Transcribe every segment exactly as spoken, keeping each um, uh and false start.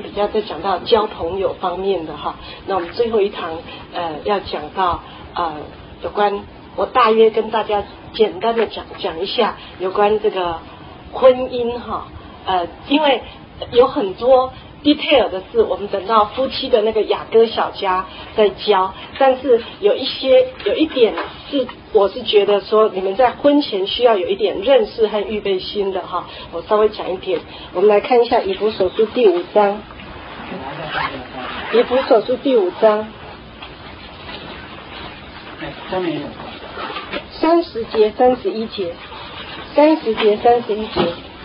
比较在讲到交朋友方面的哈。那我们最后一堂呃要讲到呃有关，我大约跟大家简单的讲讲一下有关这个婚姻哈。呃，因为有很多 detail 的事，我们等到夫妻的那个雅歌小家再教。但是有一些有一点是，我是觉得说你们在婚前需要有一点认识和预备心的哈。我稍微讲一点，我们来看一下以弗所书第五章。以弗所书第五章，三十节、三十一节，三十节、三十一节。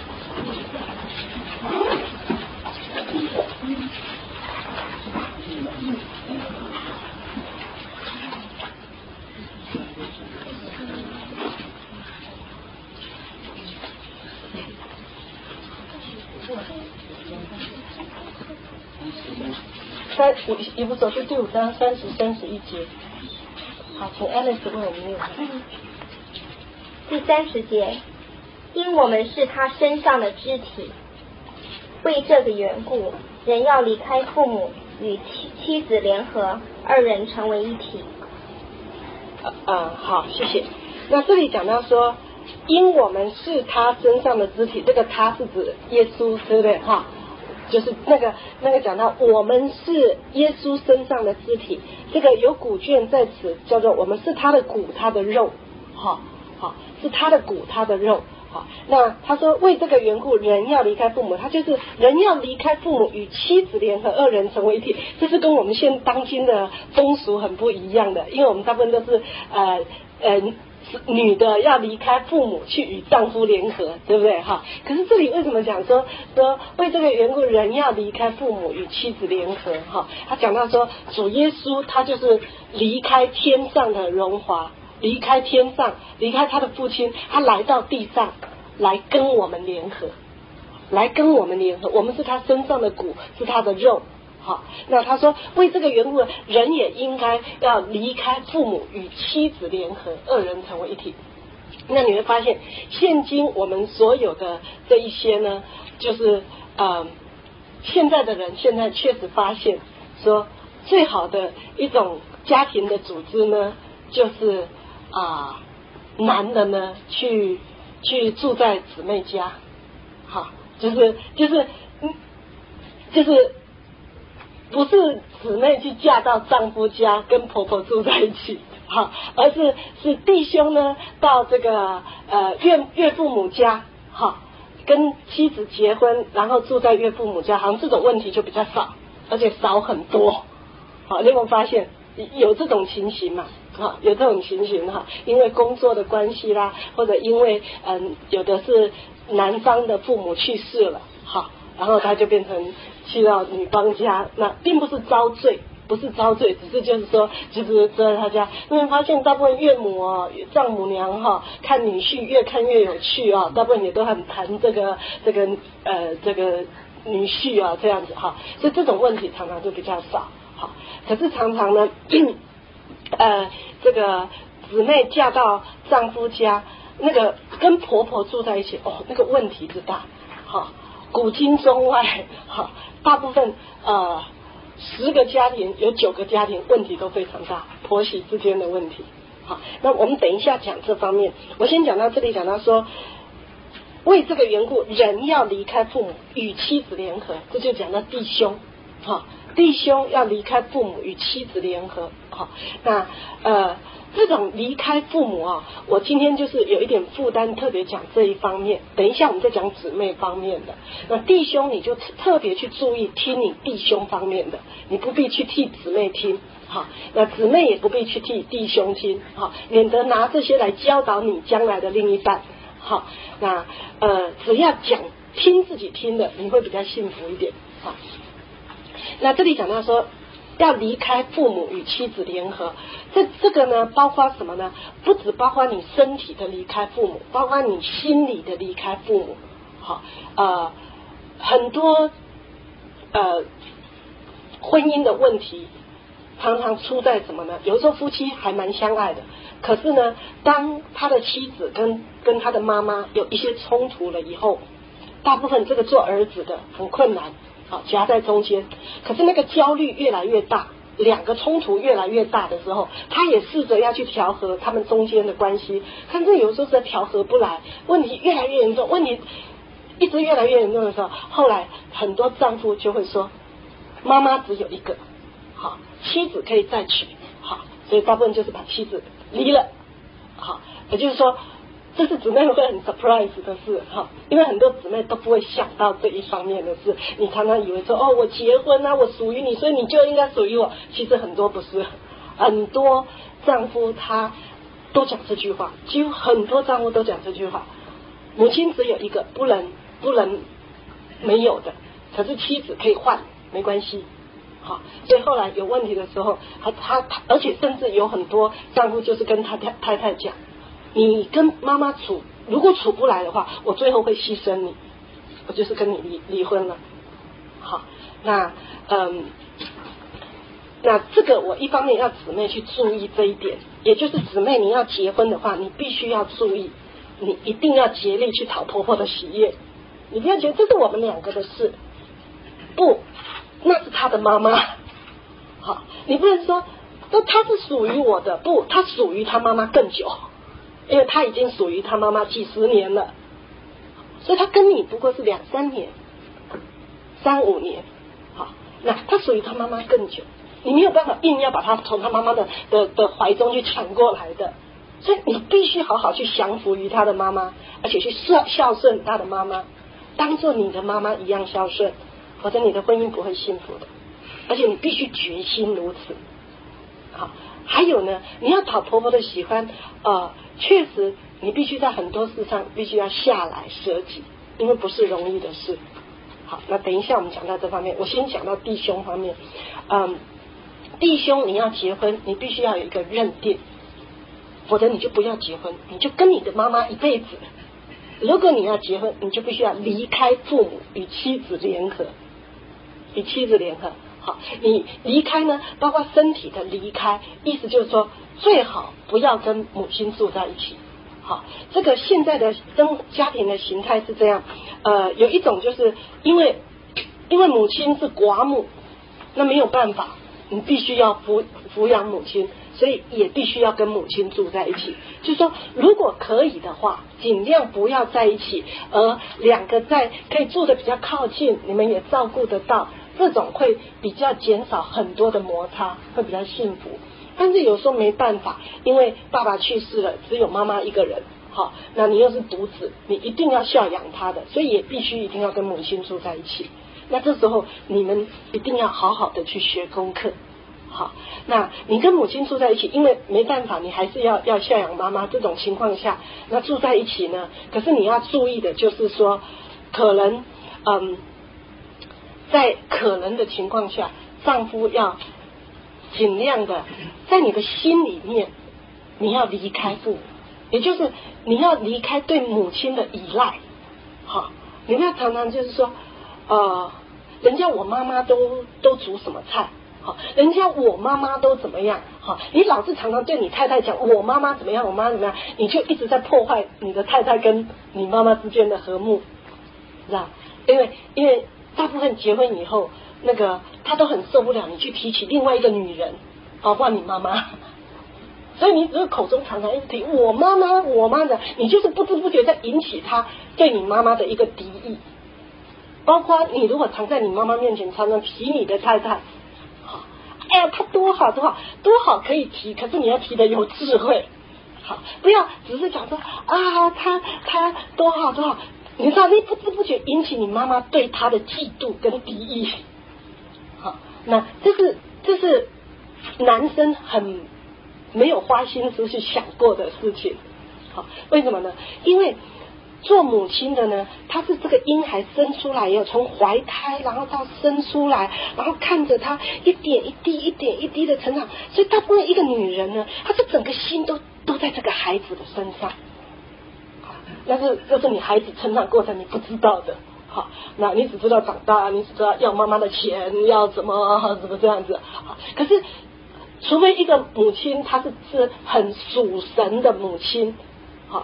三以弗所书第五章三十、三十一节。好，请 Alice 为我们念。 嗯，第三十节，因我们是他身上的肢体，为这个缘故，人要离开父母，与妻妻子联合，二人成为一体。 呃呃，好，谢谢。那这里讲到说，因我们是他身上的肢体，这个他是指耶稣，对不对？哈。就是那个那个讲到我们是耶稣身上的肢体，这个有古卷在此叫做我们是他的骨他的肉，好好是他的骨他的肉，好。那他说为这个缘故人要离开父母，他就是人要离开父母与妻子联合，二人成为一体。这是跟我们现当今的风俗很不一样的，因为我们大部分都是呃呃女的要离开父母去与丈夫联合，对不对哈？可是这里为什么讲说说为这个缘故人要离开父母与妻子联合哈？他讲到说主耶稣他就是离开天上的荣华，离开天上，离开他的父亲，他来到地上来跟我们联合，来跟我们联合，我们是他身上的骨，是他的肉。好，那他说为这个缘故人也应该要离开父母与妻子联合，二人成为一体。那你会发现现今我们所有的这一些呢，就是呃现在的人现在确实发现说最好的一种家庭的组织呢，就是啊、呃、男的呢去去住在姊妹家，好，就是就是嗯就是不是姊妹去嫁到丈夫家跟婆婆住在一起，好，而是是弟兄呢到这个呃岳岳父母家，好，跟妻子结婚，然后住在岳父母家，好像这种问题就比较少，而且少很多。好，你有没有发现有这种情形嘛？好，有这种情形哈，因为工作的关系啦，或者因为嗯有的是男方的父母去世了，好，然后他就变成去到女方家，那并不是遭罪，不是遭罪，只是就是说，就是在他家，因为发现大部分岳母哦、丈母娘哈、哦，看女婿越看越有趣哦，大部分也都很谈这个这个呃这个女婿啊这样子哈，所以这种问题常常就比较少。好，可是常常呢，呃，这个姊妹嫁到丈夫家，那个跟婆婆住在一起，哦，那个问题之大，好。古今中外，哈，大部分呃十个家庭有九个家庭问题都非常大，婆媳之间的问题。好，那我们等一下讲这方面。我先讲到这里，讲到说，为这个缘故，人要离开父母，与妻子联合，这就讲到弟兄，哈，弟兄要离开父母，与妻子联合。好，那呃。这种离开父母啊，我今天就是有一点负担，特别讲这一方面。等一下我们再讲姊妹方面的。那弟兄你就特别去注意听你弟兄方面的，你不必去替姊妹听，好，那姊妹也不必去替弟兄听，好，免得拿这些来教导你将来的另一半。好，那呃只要讲听自己听的，你会比较幸福一点。好，那这里讲到说。要离开父母与妻子联合，这这个呢，包括什么呢？不只包括你身体的离开父母，包括你心理的离开父母。好，呃，很多呃婚姻的问题常常出在什么呢？有时候夫妻还蛮相爱的，可是呢，当他的妻子跟跟他的妈妈有一些冲突了以后，大部分这个做儿子的很困难， 好夹在中间，可是那个焦虑越来越大，两个冲突越来越大的时候，他也试着要去调和他们中间的关系，但是有时候是调和不来，问题越来越严重，问题一直越来越严重的时候，后来很多丈夫就会说，妈妈只有一个，好，妻子可以再娶，好，所以大部分就是把妻子离了，好，也就是说这是姊妹会很 surprise 的事哈，因为很多姊妹都不会想到这一方面的事。你常常以为说哦，我结婚啊，我属于你，所以你就应该属于我。其实很多不是，很多丈夫他都讲这句话，几乎很多丈夫都讲这句话。母亲只有一个，不能不能没有的，可是妻子可以换，没关系。好，所以后来有问题的时候，他他他，而且甚至有很多丈夫就是跟他太太太讲。你跟妈妈处，如果处不来的话，我最后会牺牲你，我就是跟你离离婚了。好，那嗯，那这个我一方面要姊妹去注意这一点，也就是姊妹你要结婚的话，你必须要注意，你一定要竭力去讨婆婆的喜悦，你不要觉得这是我们两个的事，不，那是她的妈妈。好，你不能说，那她是属于我的，不，她属于她妈妈更久。因为他已经属于他妈妈几十年了，所以他跟你不过是两三年、三五年，好，那他属于他妈妈更久，你没有办法硬要把他从他妈妈的的的怀中去抢过来的，所以你必须好好去降服于他的妈妈，而且去孝孝顺他的妈妈，当做你的妈妈一样孝顺，否则你的婚姻不会幸福的，而且你必须决心如此。好，还有呢，你要讨婆婆的喜欢，呃，确实你必须在很多事上必须要下来舍己，因为不是容易的事。好，那等一下我们讲到这方面，我先讲到弟兄方面。嗯，弟兄你要结婚，你必须要有一个认定，否则你就不要结婚，你就跟你的妈妈一辈子。如果你要结婚，你就必须要离开父母，与妻子联合，与妻子联合。好，你离开呢，包括身体的离开，意思就是说，最好不要跟母亲住在一起。好，这个现在的生家庭的形态是这样，呃，有一种就是因为因为母亲是寡母，那没有办法，你必须要抚抚养母亲，所以也必须要跟母亲住在一起。就是说，如果可以的话，尽量不要在一起，而两个在可以住的比较靠近，你们也照顾得到。这种会比较减少很多的摩擦，会比较幸福。但是有时候没办法，因为爸爸去世了，只有妈妈一个人，好，那你又是独子，你一定要孝养他的，所以也必须一定要跟母亲住在一起。那这时候你们一定要好好的去学功课。好，那你跟母亲住在一起，因为没办法，你还是要要孝养妈妈。这种情况下，那住在一起呢，可是你要注意的就是说，可能嗯。在可能的情况下，丈夫要尽量的在你的心里面，你要离开父母，也就是你要离开对母亲的依赖。好，你不要常常就是说，呃，人家我妈妈都都煮什么菜，好，人家我妈妈都怎么样，好，你老是常常对你太太讲我妈妈怎么样，我妈妈怎么样，你就一直在破坏你的太太跟你妈妈之间的和睦，是吧？因为因为。大部分结婚以后，那个他都很受不了你去提起另外一个女人，包括你妈妈，所以你只是口中常常一直提我妈妈，我妈的，你就是不知不觉在引起他对你妈妈的一个敌意。包括你如果常在你妈妈面前常常提你的太太，好，哎呀，她多好多好多好可以提，可是你要提的有智慧，好，不要只是讲说啊，她她多好多好。你知道，你不知不觉引起你妈妈对她的嫉妒跟敌意。好，那这是这是男生很没有花心思去想过的事情。好，为什么呢？因为做母亲的呢，她是这个婴孩生出来以后，从怀胎然后到生出来，然后看着他一点一滴、一点一滴的成长，所以大部分一个女人呢，她是整个心都都在这个孩子的身上。但是这是你孩子成长过程你不知道的，好，那你只知道长大，你只知道要妈妈的钱，要怎么怎么这样子，好，可是除非一个母亲她是是很属神的母亲，好，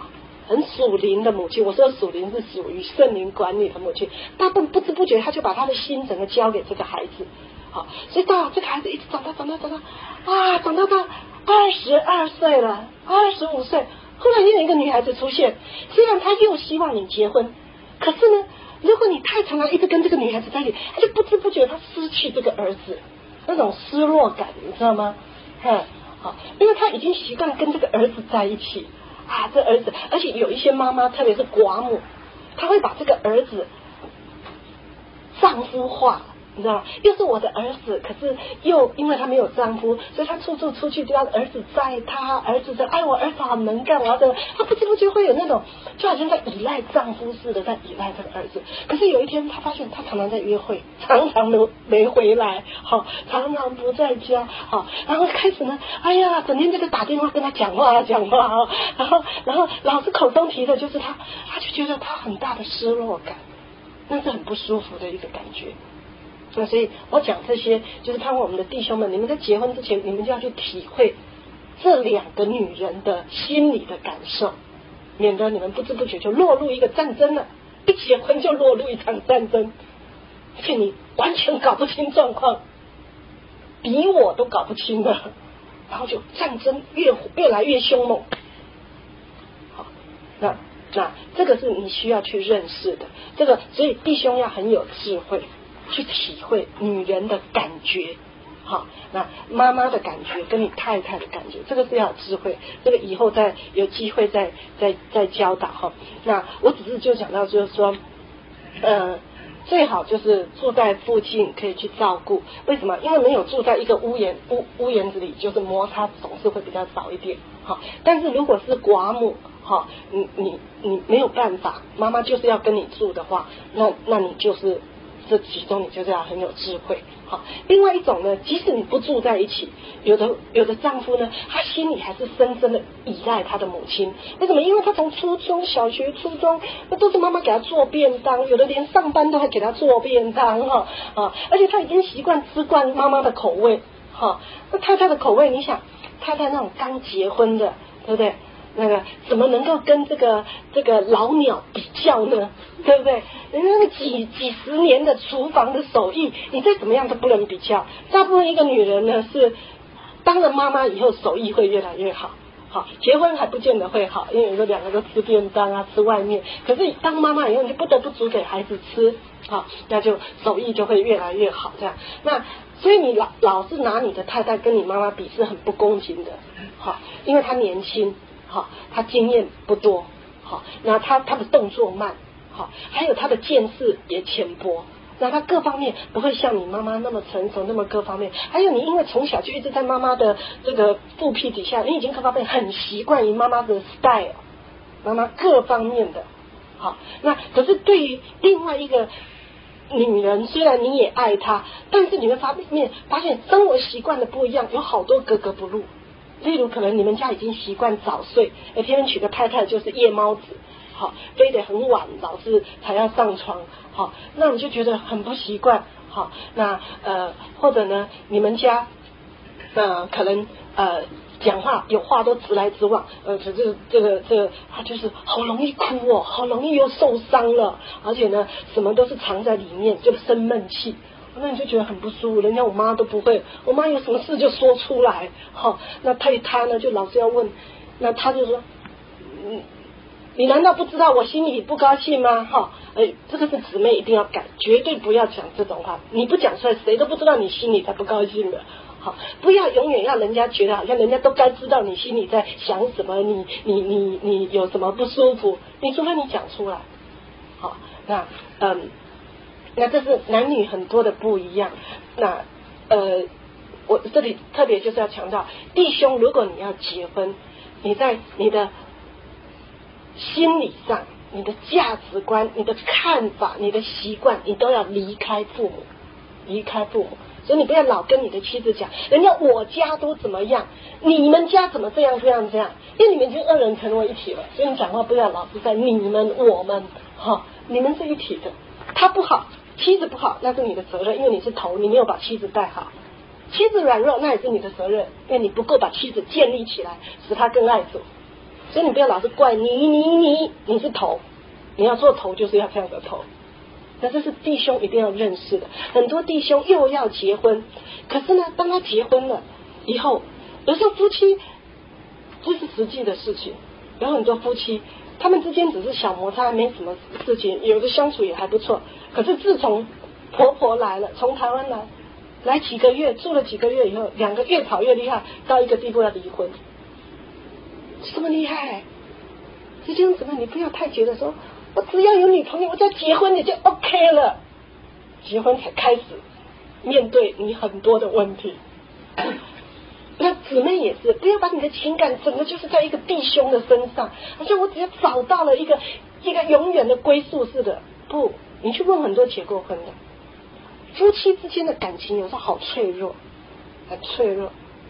很属灵的母亲，我说属灵是属于圣灵管理的母亲，大部分不知不觉他就把他的心整个交给这个孩子，好，所以到这个孩子一直长大长大长大啊，长大到二十二岁了，二十五岁，忽然又有一个女孩子出现，虽然他又希望你结婚，可是呢，如果你太常常一直跟这个女孩子在一起，他就不知不觉他失去这个儿子，那种失落感，你知道吗？嗯，好，因为他已经习惯跟这个儿子在一起啊，这儿子，而且有一些妈妈，特别是寡母，她会把这个儿子丈夫化，你知道吗？又是我的儿子，可是又因为他没有丈夫，所以他处处出去都要儿子载他，儿子的哎我儿子好能干，我要的，他不知不觉会有那种就好像在依赖丈夫似的在依赖这个儿子。可是有一天他发现他常常在约会，常常都没回来，好，常常不在家，好，然后开始呢，哎呀，整天这个打电话跟他讲话讲话，然后然后老是口中提的就是他，他就觉得他很大的失落感，那是很不舒服的一个感觉。那所以我讲这些，就是盼望我们的弟兄们，你们在结婚之前，你们就要去体会这两个女人的心理的感受，免得你们不知不觉就落入一个战争了，一结婚就落入一场战争，而且你完全搞不清状况，比我都搞不清了，然后就战争越越来越凶猛。好，那那这个是你需要去认识的，这个所以弟兄要很有智慧。去体会女人的感觉，好，那妈妈的感觉跟你太太的感觉，这个是要有智慧，这个以后再有机会再再再教导哈。那我只是就讲到就是说，呃，最好就是住在附近可以去照顾，为什么？因为没有住在一个屋檐屋屋檐子里，就是摩擦总是会比较少一点，好，但是如果是寡母，好，你你你没有办法，妈妈就是要跟你住的话，那那你就是这其中你就是要很有智慧。好，另外一种呢，即使你不住在一起，有的有的丈夫呢，他心里还是深深的依赖他的母亲。为什么？因为他从初中小学初中那都是妈妈给他做便当，有的连上班都还给他做便当哈啊，而且他已经习惯吃惯妈妈的口味哈。那太太的口味，你想太太那种刚结婚的，对不对？那个怎么能够跟这个这个老鸟比较呢？对不对？人家那个几几十年的厨房的手艺，你再怎么样都不能比较。大部分一个女人呢是当了妈妈以后手艺会越来越好，好，结婚还不见得会好，因为有的两个都吃便当啊，吃外面。可是当妈妈以后，你就不得不煮给孩子吃，好，那就手艺就会越来越好。这样，那所以你老老是拿你的太太跟你妈妈比是很不公平的，好，因为她年轻。好，他经验不多，好，那他他的动作慢，好，还有他的见识也浅薄，那他各方面不会像你妈妈那么成熟，那么各方面。还有你因为从小就一直在妈妈的这个腹屁底下，你已经各方面很习惯于妈妈的 style， 妈妈各方面的，好，那可是对于另外一个女人，虽然你也爱她，但是你会发现发现生活习惯的不一样，有好多格格不入。例如可能你们家已经习惯早睡，而偏偏娶个太太就是夜猫子，好，非得很晚老是才要上床，好，那你就觉得很不习惯，好，那呃或者呢你们家呃可能呃讲话有话都直来直往，呃这这这个这个他就是好容易哭哦，好容易又受伤了，而且呢什么都是藏在里面，就生闷气。那你就觉得很不舒服，人家我妈都不会，我妈有什么事就说出来，好，那他他呢就老是要问，那他就说，嗯，你难道不知道我心里不高兴吗？哈，哎，这个是姊妹一定要改，绝对不要讲这种话，你不讲出来，谁都不知道你心里才不高兴的。好，不要永远要人家觉得好像人家都该知道你心里在想什么，你你你你有什么不舒服，你除非你讲出来。好，那嗯。那这是男女很多的不一样。那呃，我这里特别就是要强调，弟兄，如果你要结婚，你在你的心理上、你的价值观、你的看法、你的习惯，你都要离开父母，离开父母。所以你不要老跟你的妻子讲，人家我家都怎么样，你们家怎么这样这样这样，因为你们已经二人成为一体了。所以你讲话不要老是在你们、我们，哈，你们是一体的。他不好。妻子不好，那是你的责任，因为你是头，你没有把妻子带好。妻子软弱，那也是你的责任，因为你不够把妻子建立起来，使她更爱主。 所以你不要老是怪你你你你是头，你要做头就是要这样的头。那这是弟兄一定要认识的。很多弟兄又要结婚，可是呢，当他结婚了以后，有时候夫妻这是实际的事情，有很多夫妻他们之间只是小摩擦，没什么事情，有的相处也还不错。可是自从婆婆来了，从台湾来来几个月，住了几个月以后，两个越吵越厉害，到一个地步要离婚。这么厉害，弟兄姊妹，你不要太觉得说我只要有女朋友，我只要结婚你就 OK 了，结婚才开始面对你很多的问题。那姊妹也是，不要把你的情感整个就是在一个弟兄的身上，好像我只要找到了一个一个永远的归宿似的。不，你去问很多结过婚的夫妻之间的感情，有时候好脆弱，很脆弱。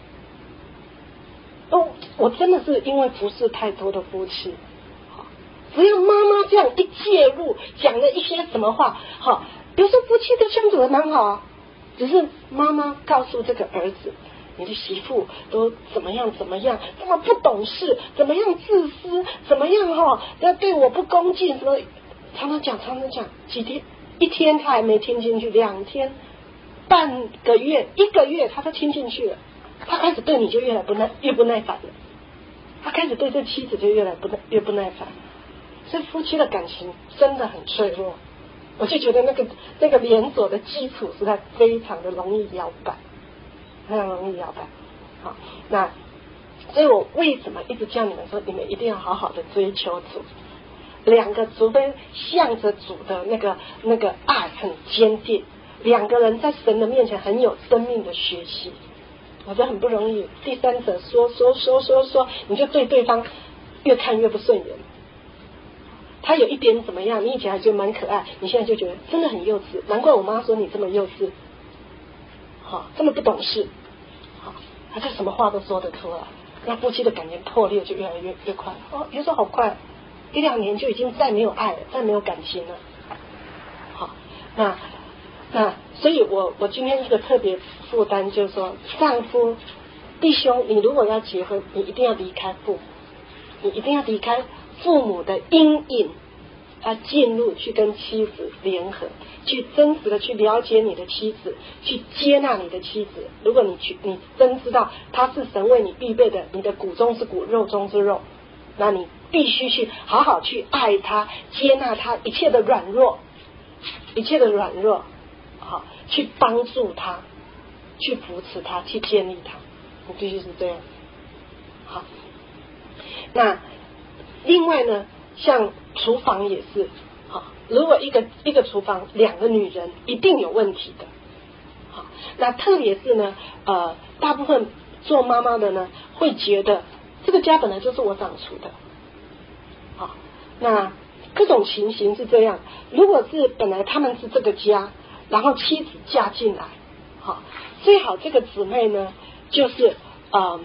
哦，我真的是因为服侍太多的夫妻，只要妈妈这样一介入，讲了一些什么话，好，有时候夫妻都相处的蛮好啊，只是妈妈告诉这个儿子，你的媳妇都怎么样怎么样，怎么不懂事，怎么样自私，怎么样哈，要对我不恭敬，什么常常讲常常讲，几天一天他还没听进去，两天半个月一个月他都听进去了，他开始对你就越来不耐越不耐烦了，他开始对这妻子就越来不耐越不耐烦。所以夫妻的感情真的很脆弱，我就觉得那个那个连锁的基础实在非常的容易摇摆，非常容易摇摆。好，那所以我为什么一直叫你们说，你们一定要好好的追求主，两个除非向着主的那个那个爱很坚定，两个人在神的面前很有生命的学习，我觉得很不容易。第三者说说说说说，你就对对方越看越不顺眼。他有一点怎么样，你以前还觉得蛮可爱，你现在就觉得真的很幼稚，难怪我妈说你这么幼稚，好，这么不懂事，好，他就什么话都说得出来，那夫妻的感情破裂就越来越越快。哦，有时候好快，一两年就已经再没有爱了，再没有感情了。好，那那所以我我今天一个特别负担就是说，丈夫弟兄，你如果要结婚，你一定要离开父母，你一定要离开父母的阴影，要进入去跟妻子联合，去真实的去了解你的妻子，去接纳你的妻子。如果你去你真知道她是神为你预备的，你的骨中之骨肉中之肉，那你必须去好好去爱她，接纳她一切的软弱，一切的软弱，好，去帮助她，去扶持她，去建立她，你必须是这样。好，那另外呢，像厨房也是，好，如果一个一个厨房两个女人一定有问题的，好，那特别是呢，呃，大部分做妈妈的呢，会觉得这个家本来就是我长出的，好，那各种情形是这样。如果是本来他们是这个家，然后妻子嫁进来，好，最好这个姊妹呢，就是呃。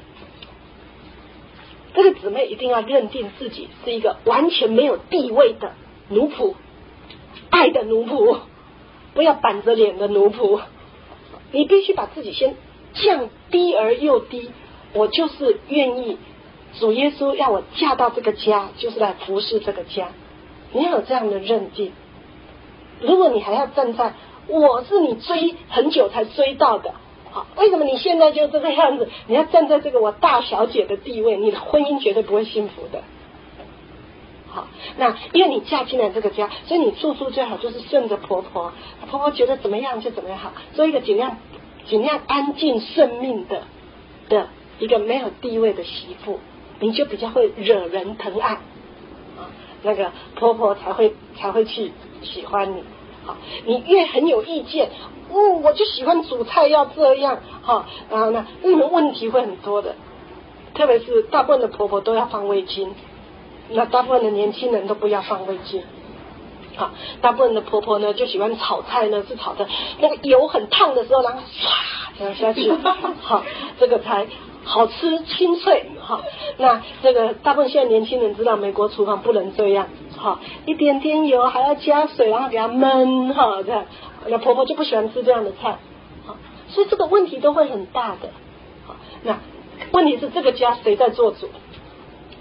这个姊妹一定要认定自己是一个完全没有地位的奴仆，爱的奴仆，不要板着脸的奴仆。你必须把自己先降低而又低，我就是愿意主耶稣要我嫁到这个家，就是来服侍这个家。你要有这样的认定。如果你还要站在我是你追很久才追到的，好，为什么你现在就这个样子？你要站在这个我大小姐的地位，你的婚姻绝对不会幸福的。好，那因为你嫁进来这个家，所以你处处最好就是顺着婆婆，婆婆觉得怎么样就怎么样好，做一个尽量尽量安静顺命的的一个没有地位的媳妇，你就比较会惹人疼爱啊，那个婆婆才会才会去喜欢你。好，你越很有意见。哦，我就喜欢煮菜要这样，哈，然后呢，那种问题会很多的，特别是大部分的婆婆都要放味精，那大部分的年轻人都不要放味精，好，大部分的婆婆呢就喜欢炒菜呢是炒的那个油很烫的时候，然后唰这样下去，好，这个才好吃清脆，哈，那这个大部分现在年轻人知道美国厨房不能这样，哈，一点点油还要加水，然后给它焖，哈，这样。那婆婆就不喜欢吃这样的菜，好，所以这个问题都会很大的。好，那问题是这个家谁在做主？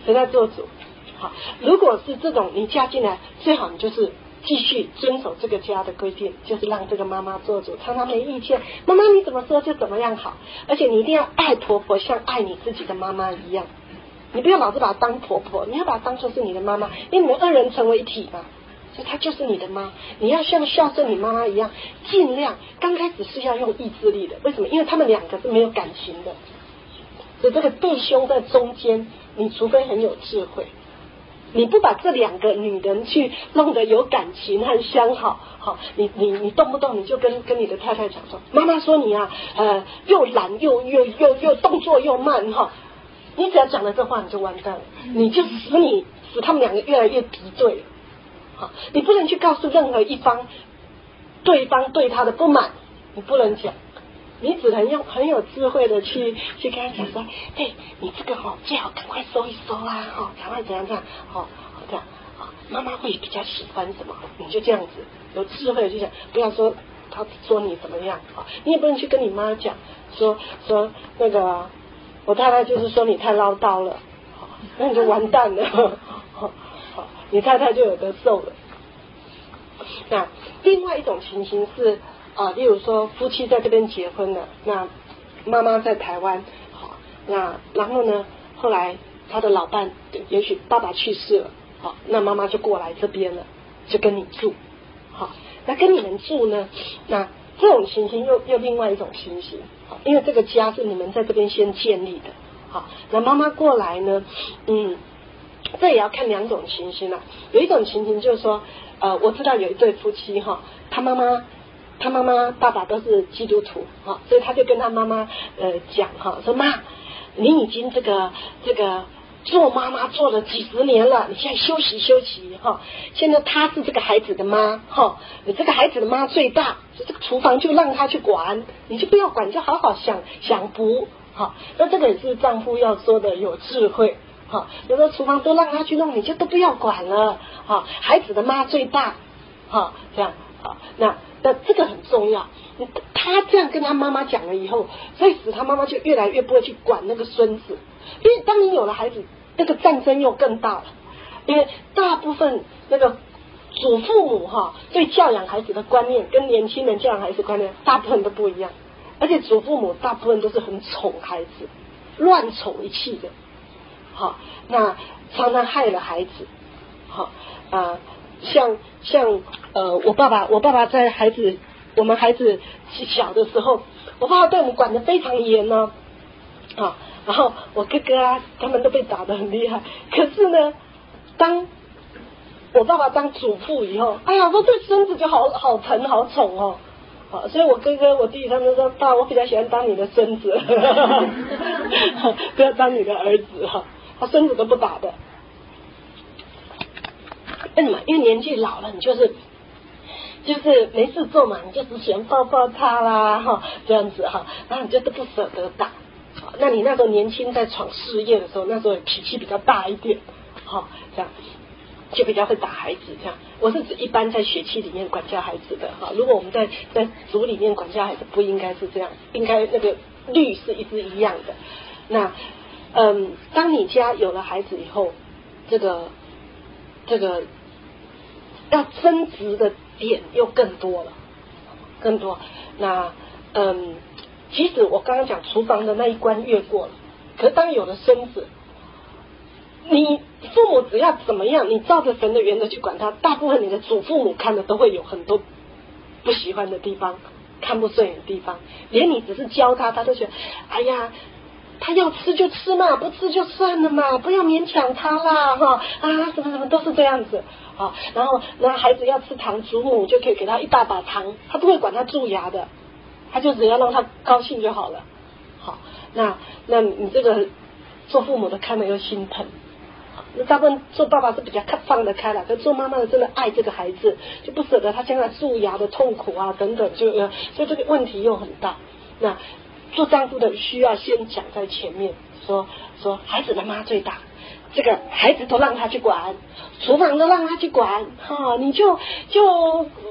谁在做主？好，如果是这种你嫁进来，最好你就是继续遵守这个家的规定，就是让这个妈妈做主，常常没意见，妈妈你怎么说就怎么样好，而且你一定要爱婆婆像爱你自己的妈妈一样，你不要老是把她当婆婆，你要把她当作是你的妈妈，因为你们二人成为一体嘛，所以她就是你的妈，你要像孝顺你妈妈一样，尽量刚开始是要用意志力的，为什么？因为他们两个是没有感情的，所以这个弟兄在中间，你除非很有智慧，你不把这两个女人去弄得有感情和相好，好，你你你动不动你就跟跟你的太太讲说，妈妈说你啊，呃，又懒又又又又动作又慢哈，你只要讲了这话你就完蛋了，你就使你使他们两个越来越敌对了，好，你不能去告诉任何一方对方对他的不满，你不能讲。你只能用很有智慧的去去跟他讲说，嘿，你这个哈、哦、最好赶快收一收啊，哈、哦，赶快怎样怎样，哦，这样，啊、哦，妈妈会比较喜欢什么，你就这样子有智慧的去讲，不要说他说你怎么样啊、哦，你也不能去跟你妈讲说说那个我太太就是说你太唠叨了，哦、那你就完蛋了，哦哦、你太太就有得受了。那另外一种情形是。啊，例如说夫妻在这边结婚了，那妈妈在台湾，好，那然后呢，后来他的老伴也许爸爸去世了，好，那妈妈就过来这边了，就跟你住，好，那跟你们住呢，那这种情形又又另外一种情形，好，因为这个家是你们在这边先建立的，好，那妈妈过来呢，嗯，这也要看两种情形了，有一种情形就是说，呃，我知道有一对夫妻哈，他妈妈。他妈妈爸爸都是基督徒哈，所以他就跟他妈妈呃讲哈，说妈，你已经这个这个做妈妈做了几十年了，你现在休息休息哈。现在她是这个孩子的妈哈，你这个孩子的妈最大，这个厨房就让她去管，你就不要管，就好好享享福哈。那这个也是丈夫要说的有智慧哈，有的厨房都让她去弄，你就都不要管了哈。孩子的妈最大哈，这样好那。那这个很重要，他这样跟他妈妈讲了以后，所以使他妈妈就越来越不会去管那个孙子，因为当你有了孩子，那个战争又更大了，因为大部分那个祖父母哈对教养孩子的观念跟年轻人教养孩子的观念大部分都不一样，而且祖父母大部分都是很宠孩子，乱宠一气的，好，那常常害了孩子，好啊。呃像像呃，我爸爸，我爸爸在孩子，我们孩子小的时候，我爸爸对我们管得非常严呢、哦，啊，然后我哥哥啊，他们都被打得很厉害。可是呢，当我爸爸当祖父以后，哎呀，我对孙子就好好疼好宠哦，好，所以我哥哥我弟弟他们说，爸，我比较喜欢当你的孙子，不要当你的儿子哈，他孙子都不打的。为什么？因为年纪老了，你就是就是没事做嘛，你就只喜欢抱抱他啦，哈，这样子哈，然后你就都不舍得打。那你那时候年轻在闯事业的时候，那时候脾气比较大一点，哈，这样就比较会打孩子。这样，我是指一般在血气里面管教孩子的哈。如果我们在在族里面管教孩子，不应该是这样，应该那个律是一直一样的。那嗯，当你家有了孩子以后，这个这个。要争执的点又更多了，更多。那嗯，即使我刚刚讲厨房的那一关越过了，可是当有了孙子，你父母只要怎么样，你照着神的原则去管他，大部分你的祖父母看的都会有很多不喜欢的地方，看不顺眼的地方，连你只是教他，他都觉得，哎呀。他要吃就吃嘛，不吃就算了嘛，不要勉强他啦，哈啊，什么什么都是这样子啊。然后，然后孩子要吃糖，祖母就可以给他一大把糖，他不会管他蛀牙的，他就只要让他高兴就好了。好，那那你这个做父母的看了又心疼，那大部分做爸爸是比较放得开了，可做妈妈的真的爱这个孩子，就不舍得他将来蛀牙的痛苦啊等等，就呃，所以这个问题又很大。那。做丈夫的需要先讲在前面，说说孩子的妈最大，这个孩子都让他去管，厨房都让他去管，哈、哦，你就就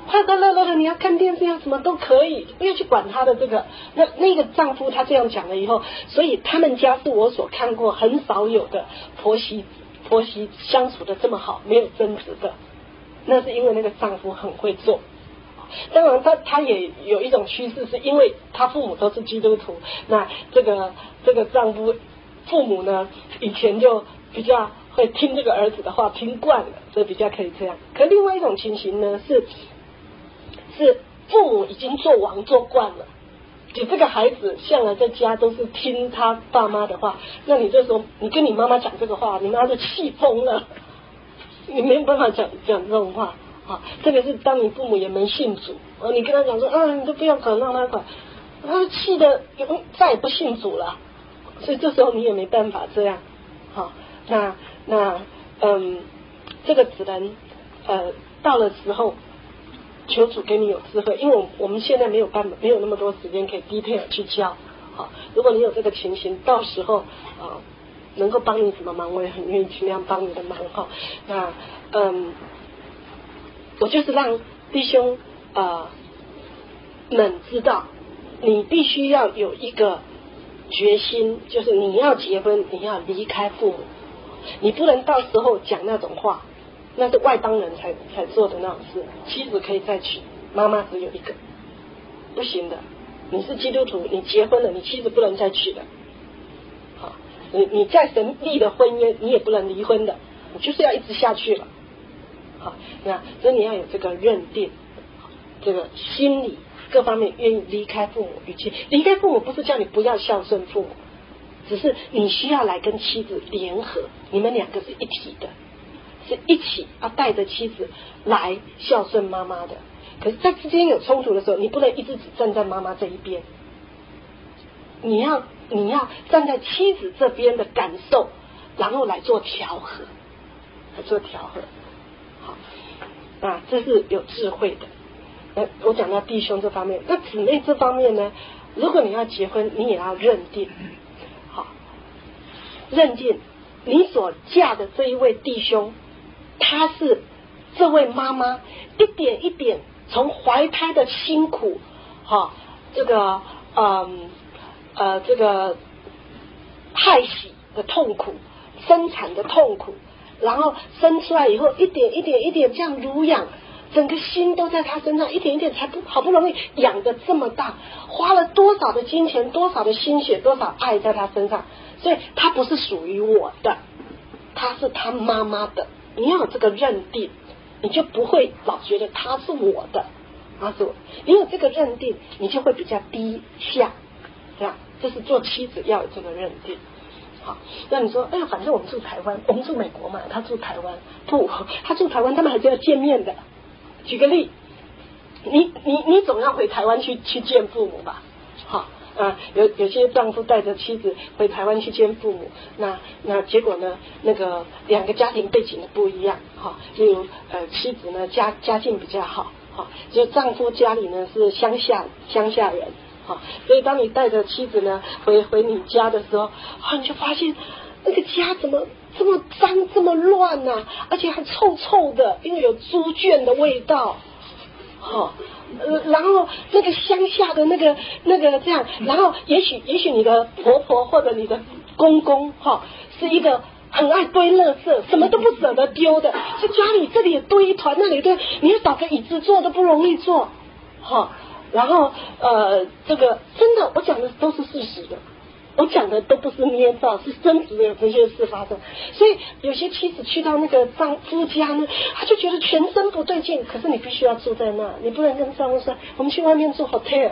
快快乐乐的，你要看电视要什么都可以，不要去管他的这个。那那个丈夫他这样讲了以后，所以他们家是我所看过很少有的婆媳婆媳相处的这么好，没有争执的。那是因为那个丈夫很会做。当然他他也有一种趋势，是因为他父母都是基督徒，那这个这个丈夫父母呢以前就比较会听这个儿子的话，听惯了，所以比较可以这样。可另外一种情形呢是是父母已经做王做惯了，就这个孩子向来在家都是听他爸妈的话，那你这时候你跟你妈妈讲这个话，你妈就气疯了，你没有办法讲讲这种话啊。这个是当你父母也没信主啊，你跟他讲说啊，你都不要管让他管，他气的再也不信主了，所以这时候你也没办法这样。好，那那嗯，这个只能呃到了时候求主给你有智慧，因为我我们现在没有办法，没有那么多时间可以 detail 去教。好，如果你有这个情形，到时候啊能够帮你什么忙，我也很愿意尽量帮你的忙哈。那嗯，我就是让弟兄啊、呃、们知道，你必须要有一个决心，就是你要结婚，你要离开父母，你不能到时候讲那种话，那是外邦人才才做的那种事。妻子可以再娶，妈妈只有一个，不行的。你是基督徒，你结婚了，你妻子不能再娶的。好，你你再神立的婚约，你也不能离婚的，你就是要一直下去了。好，那所以你要有这个认定，这个心理各方面愿意离开父母。与其离开父母，不是叫你不要孝顺父母，只是你需要来跟妻子联合，你们两个是一体的，是一起要带着妻子来孝顺妈妈的。可是在之间有冲突的时候，你不能一直只站在妈妈这一边，你要你要站在妻子这边的感受，然后来做调和，来做调和。好，啊，这是有智慧的。呃，我讲到弟兄这方面，那姊妹这方面呢，如果你要结婚，你也要认定，好，认定你所嫁的这一位弟兄，他是这位妈妈一点一点从怀胎的辛苦，哈，这个嗯呃这个害喜的痛苦，生产的痛苦，然后生出来以后一点一点一点这样乳养，整个心都在他身上，一点一点才不好不容易养得这么大，花了多少的金钱，多少的心血，多少爱在他身上，所以他不是属于我的，他是他妈妈的。你要有这个认定，你就不会老觉得他是我的，他是我。你有这个认定，你就会比较低下，这样，这是做妻子要有这个认定。好，那你说，哎呀，反正我们住台湾，我们住美国嘛，他住台湾，不，他住台湾，他们还是要见面的。举个例，你你你总要回台湾去去见父母吧？好。啊，有有些丈夫带着妻子回台湾去见父母，那那结果呢，那个两个家庭背景的不一样，哈，例如呃妻子呢家家境比较好，哈，就丈夫家里呢是乡下乡下人，哈，所以当你带着妻子呢回回你家的时候，啊，你就发现那个家怎么这么脏这么乱啊，而且还臭臭的，因为有猪圈的味道，哈。呃，然后那个乡下的那个那个这样，然后也许也许你的婆婆或者你的公公哈，是一个很爱堆垃圾，什么都不舍得丢的，就家里这里也堆一团，那里堆，你要找个椅子坐都不容易坐，哈，然后呃，这个真的，我讲的都是事实的。我讲的都不是捏造，是真实的有这些事发生。所以有些妻子去到那个丈夫家呢，她就觉得全身不对劲。可是你必须要住在那，你不能跟丈夫说我们去外面住 hotel，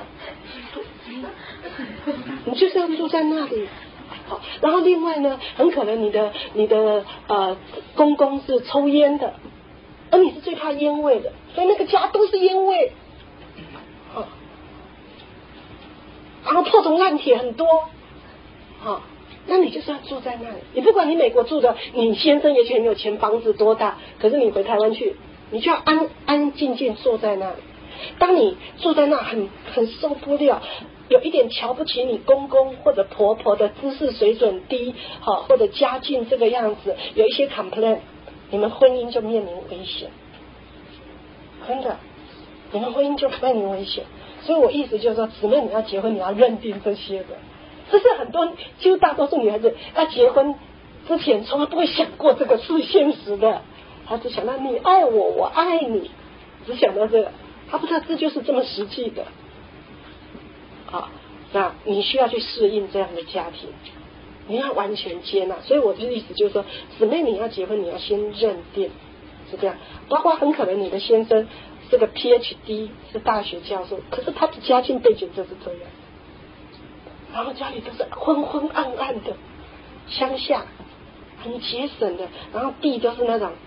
你就是要住在那里。好，然后另外呢，很可能你的你的呃公公是抽烟的，而你是最怕烟味的，所以那个家都是烟味。好，然后破铜烂铁很多。好，那你就是要住在那里。你不管你美国住的，你先生也许很有钱，房子多大，可是你回台湾去，你就要安安安静静坐在那里。当你坐在那很很受不了，有一点瞧不起你公公或者婆婆的知识水准低，好，或者家境这个样子，有一些 complaint， 你们婚姻就面临危险。真的， 你们婚姻就非常危险。所以我意思就是说，姊妹你要结婚，你要认定这些的。这是很多几乎大多数女孩子要结婚之前从来不会想过这个是现实的，她只想到你爱我，我爱你，只想到这个，她不知道这就是这么实际的。啊，那你需要去适应这样的家庭，你要完全接纳。所以我的意思就是说，姊妹你要结婚，你要先认定，是这样。包括很可能你的先生这个 P H D 是大学教授，可是他的家境背景就是这样，然后家里都是昏昏暗暗的，乡下很节省的，然后地都是那种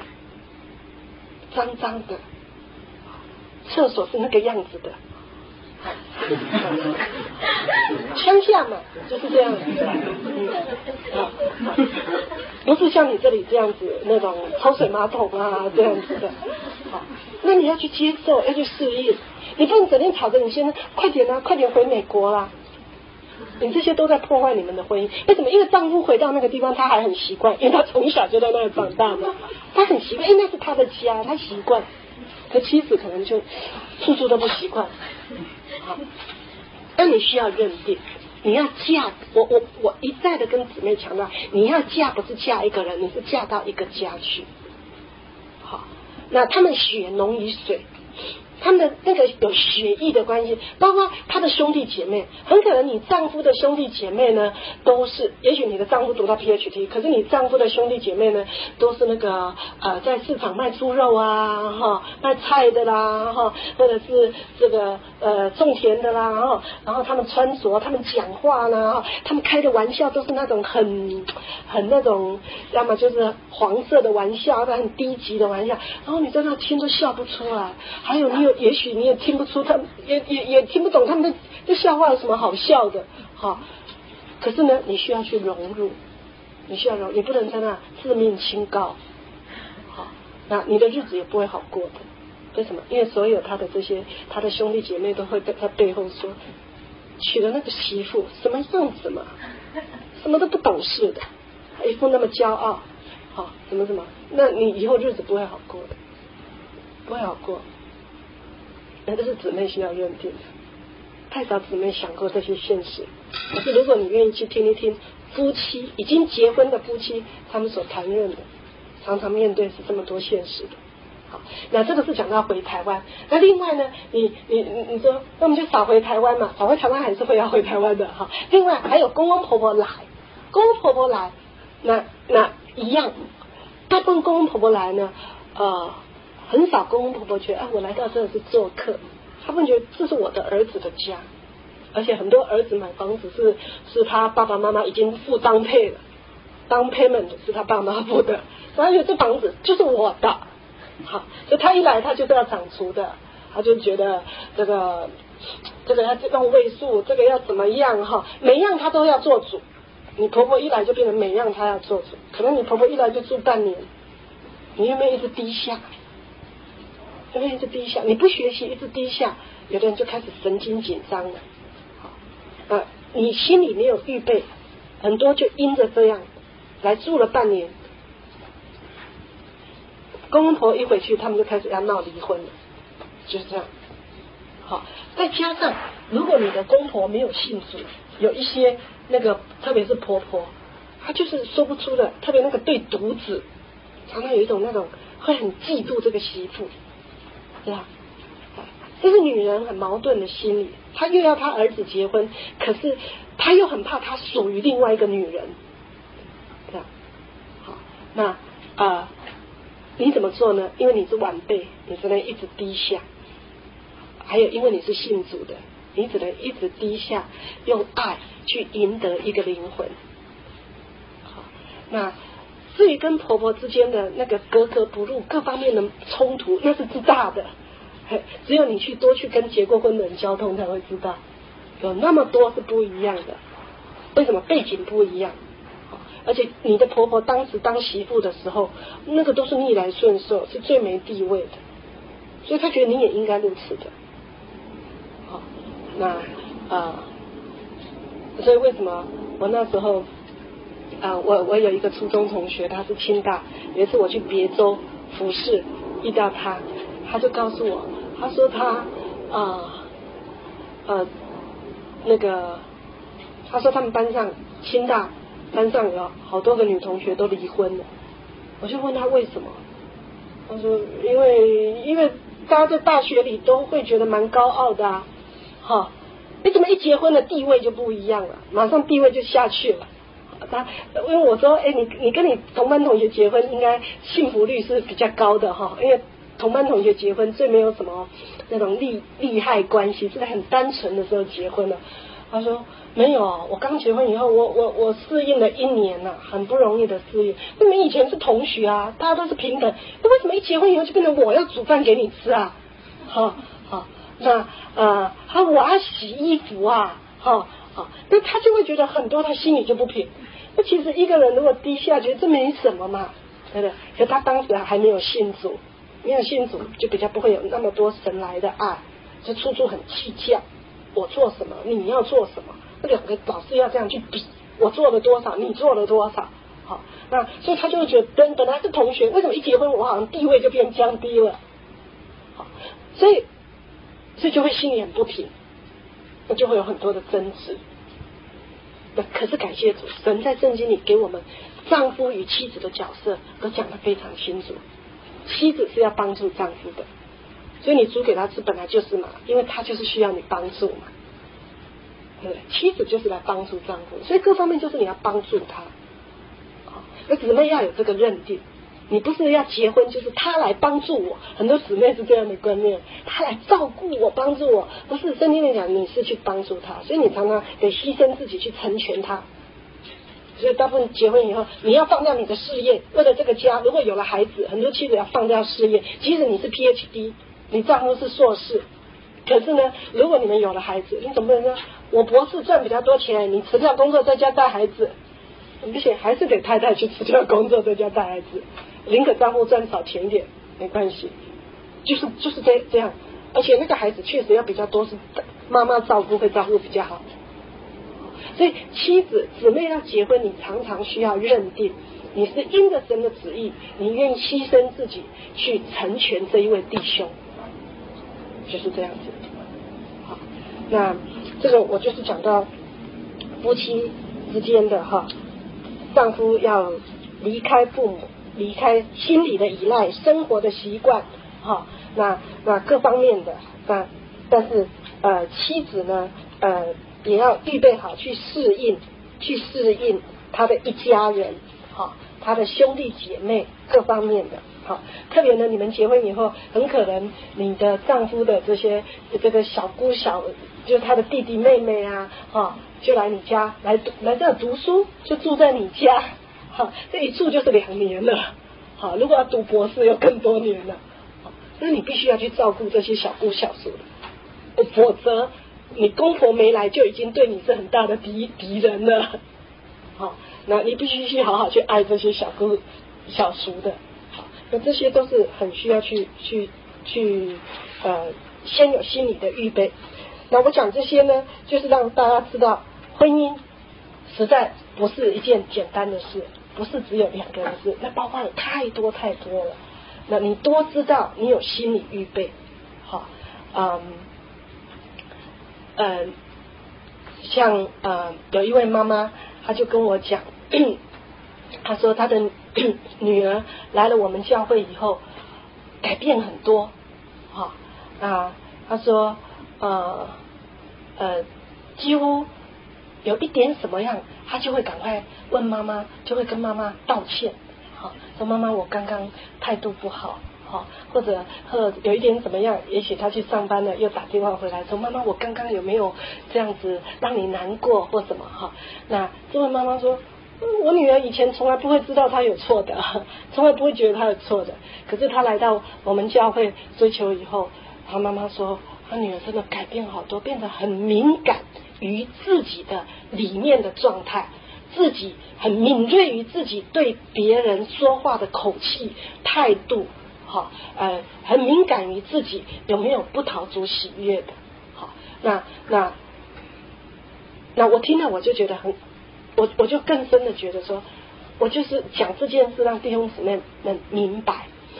脏脏的，厕所是那个样子的。乡下嘛，就是这样子，嗯，啊，不是像你这里这样子那种抽水马桶啊这样子的，好，那你要去接受，要去适应，你不能整天吵着你先生，快点啊，快点回美国啦，你这些都在破坏你们的婚姻。为什么？因为丈夫回到那个地方，他还很习惯，因为他从小就在那里长大的，他很习惯，因为那是他的家，他习惯。可妻子可能就处处都不习惯。好，那你需要认定，你要嫁，我我我一再的跟姊妹强调，你要嫁不是嫁一个人，你是嫁到一个家去。好，那他们血浓于水，他们的那个有血裔的关系，包括他的兄弟姐妹，很可能你丈夫的兄弟姐妹呢都是，也许你的丈夫读到 P H D， 可是你丈夫的兄弟姐妹呢都是那个呃在市场卖猪肉啊哈，卖菜的啦哈，或者是这个呃种田的啦哈，然后他们穿着，他们讲话呢，他们开的玩笑都是那种很很那种，要么就是黄色的玩笑，很低级的玩笑，然后你在那听都笑不出来，还有你有。也许你也听不出他们，也也也听不懂他们的这笑话有什么好笑的，好，可是呢，你需要去融入，你需要融入，你不能在那自命清高，好，那你的日子也不会好过的。为什么？因为所有他的这些他的兄弟姐妹都会在他背后说，娶了那个媳妇什么样子嘛，什么都不懂事的，一副那么骄傲，好，什么什么，那你以后日子不会好过的，不会好过。那这是姊妹需要认定的，太少姊妹想过这些现实。可是如果你愿意去听一听夫妻已经结婚的夫妻他们所谈论的，常常面对是这么多现实的。好，那这个是讲到回台湾。那另外呢，你你你你说，那我们就少回台湾嘛，少回台湾还是会要回台湾的哈。另外还有公公婆婆来，公公婆婆来，那那一样，大部分公公婆婆来呢，呃。很少公公婆婆觉得，啊，我来到这里是做客，他们觉得这是我的儿子的家，而且很多儿子买房子是是他爸爸妈妈已经付当配了，当 payment 是他爸妈付的，然后觉得这房子就是我的，好，所以他一来他就是要掌厨的，他就觉得这个这个要用位数，这个要怎么样哈，每样他都要做主。你婆婆一来就变成每样他要做主，可能你婆婆一来就住半年，你有没有一直低下？有没有一直低下？你不学习一直低下，有的人就开始神经紧张了。好，呃，你心里没有预备，很多就因着这样来住了半年，公公婆一回去，他们就开始要闹离婚了，就是这样。好，再加上如果你的公婆没有信主，有一些那个特别是婆婆，她就是说不出的，特别那个对独子，常常有一种那种会很嫉妒这个媳妇。对吧？这是女人很矛盾的心理，她又要她儿子结婚，可是她又很怕她属于另外一个女人，对吧？好，那啊、呃，你怎么做呢？因为你是晚辈，你只能一直低下；还有，因为你是信主的，你只能一直低下，用爱去赢得一个灵魂。好，那。至于跟婆婆之间的那个格格不入、各方面的冲突，那是最大的。只有你去多去跟结过婚的人交通，才会知道，有那么多是不一样的。为什么？背景不一样，而且你的婆婆当时当媳妇的时候，那个都是逆来顺受，是最没地位的，所以她觉得你也应该如此的。好，那呃，所以为什么我那时候？啊、呃，我我有一个初中同学，他是清大，有一次我去别州服侍，遇到他，他就告诉我， 他说他呃呃那个，他说他们班上清大班上有好多个女同学都离婚了，我就问他为什么，他说因为因为大家在大学里都会觉得蛮高傲的啊，哈，你怎么一结婚的地位就不一样了，马上地位就下去了。他因为我说，哎，你你跟你同班同学结婚，应该幸福率是比较高的哈，因为同班同学结婚最没有什么那种利利害关系，是在很单纯的时候结婚了。他说没有，我刚结婚以后，我我我适应了一年了，很不容易的适应。你们以前是同学啊，大家都是平等，那为什么一结婚以后就变成我要煮饭给你吃啊？好好，那呃，他我要洗衣服啊，好好，那他就会觉得很多，他心里就不平。那其实一个人如果低下，觉得这没什么嘛，对不对？可他当时还没有信主，没有信主就比较不会有那么多神来的爱，就处处很计较，我做什么你要做什么，那两个老是要这样去比，我做了多少你做了多少，好，那所以他就会觉得本本来是同学，为什么一结婚我好像地位就变降低了，好，所以所以就会心里很不平，那就会有很多的争执。那可是感谢主，神在圣经里给我们丈夫与妻子的角色都讲得非常清楚，妻子是要帮助丈夫的，所以你煮给他吃本来就是嘛，因为他就是需要你帮助嘛，对不对？妻子就是来帮助丈夫，所以各方面就是你要帮助他。好，那姊妹要有这个认定，你不是要结婚就是他来帮助我，很多姊妹是这样的观念，他来照顾我帮助我，不是，圣经里讲你是去帮助他，所以你常常得牺牲自己去成全他。所以大部分结婚以后，你要放掉你的事业，为了这个家，如果有了孩子，很多妻子要放掉事业，即使你是 P H D， 你丈夫是硕士，可是呢，如果你们有了孩子，你总不能说我博士赚比较多钱，你辞掉工作在家带孩子，不行，还是得太太去辞掉工作在家带孩子，宁可丈夫赚少钱一点没关系，就是就是这这样，而且那个孩子确实要比较多是妈妈照顾会照顾比较好。所以妻子姊妹要结婚，你常常需要认定你是因着神的旨意，你愿意牺牲自己去成全这一位弟兄，就是这样子。好，那这个我就是讲到夫妻之间的哈，丈夫要离开父母，离开心理的依赖，生活的习惯，哈，那那各方面的，那但是呃妻子呢呃也要预备好去适应，去适应他的一家人，好，他的兄弟姐妹各方面的，好，特别呢，你们结婚以后，很可能你的丈夫的这些这个小姑小，就是他的弟弟妹妹啊，哈，就来你家来来这读书，就住在你家，好，这一住就是两年了，好，如果要读博士，又更多年了，好，那你必须要去照顾这些小姑小叔的，否则你公婆没来就已经对你是很大的敌敌人了，好，那你必须去好好去爱这些小姑小叔的，好，那这些都是很需要去去去呃先有心理的预备。那我讲这些呢，就是让大家知道婚姻实在不是一件简单的事，不是只有两个人的事，那包括有太多太多了。那你多知道，你有心理预备，好，嗯。呃，像呃有一位妈妈，她就跟我讲，她说她的女儿来了我们教会以后，改变很多，好，啊，她说呃呃几乎有一点什么样，她就会赶快问妈妈，就会跟妈妈道歉，好，说妈妈我刚刚态度不好。好，或者或有一点怎么样，也许他去上班了，又打电话回来说妈妈我刚刚有没有这样子让你难过或什么哈？那这位妈妈说、嗯、我女儿以前从来不会知道她有错的，从来不会觉得她有错的，可是她来到我们教会追求以后，她妈妈说她女儿真的改变好多，变得很敏感于自己的里面的状态，自己很敏锐于自己对别人说话的口气态度，好，呃，很敏感于自己有没有不讨主喜悦的，好，那那那我听了我就觉得很，我我就更深的觉得说，我就是讲这件事让弟兄姊妹们明白，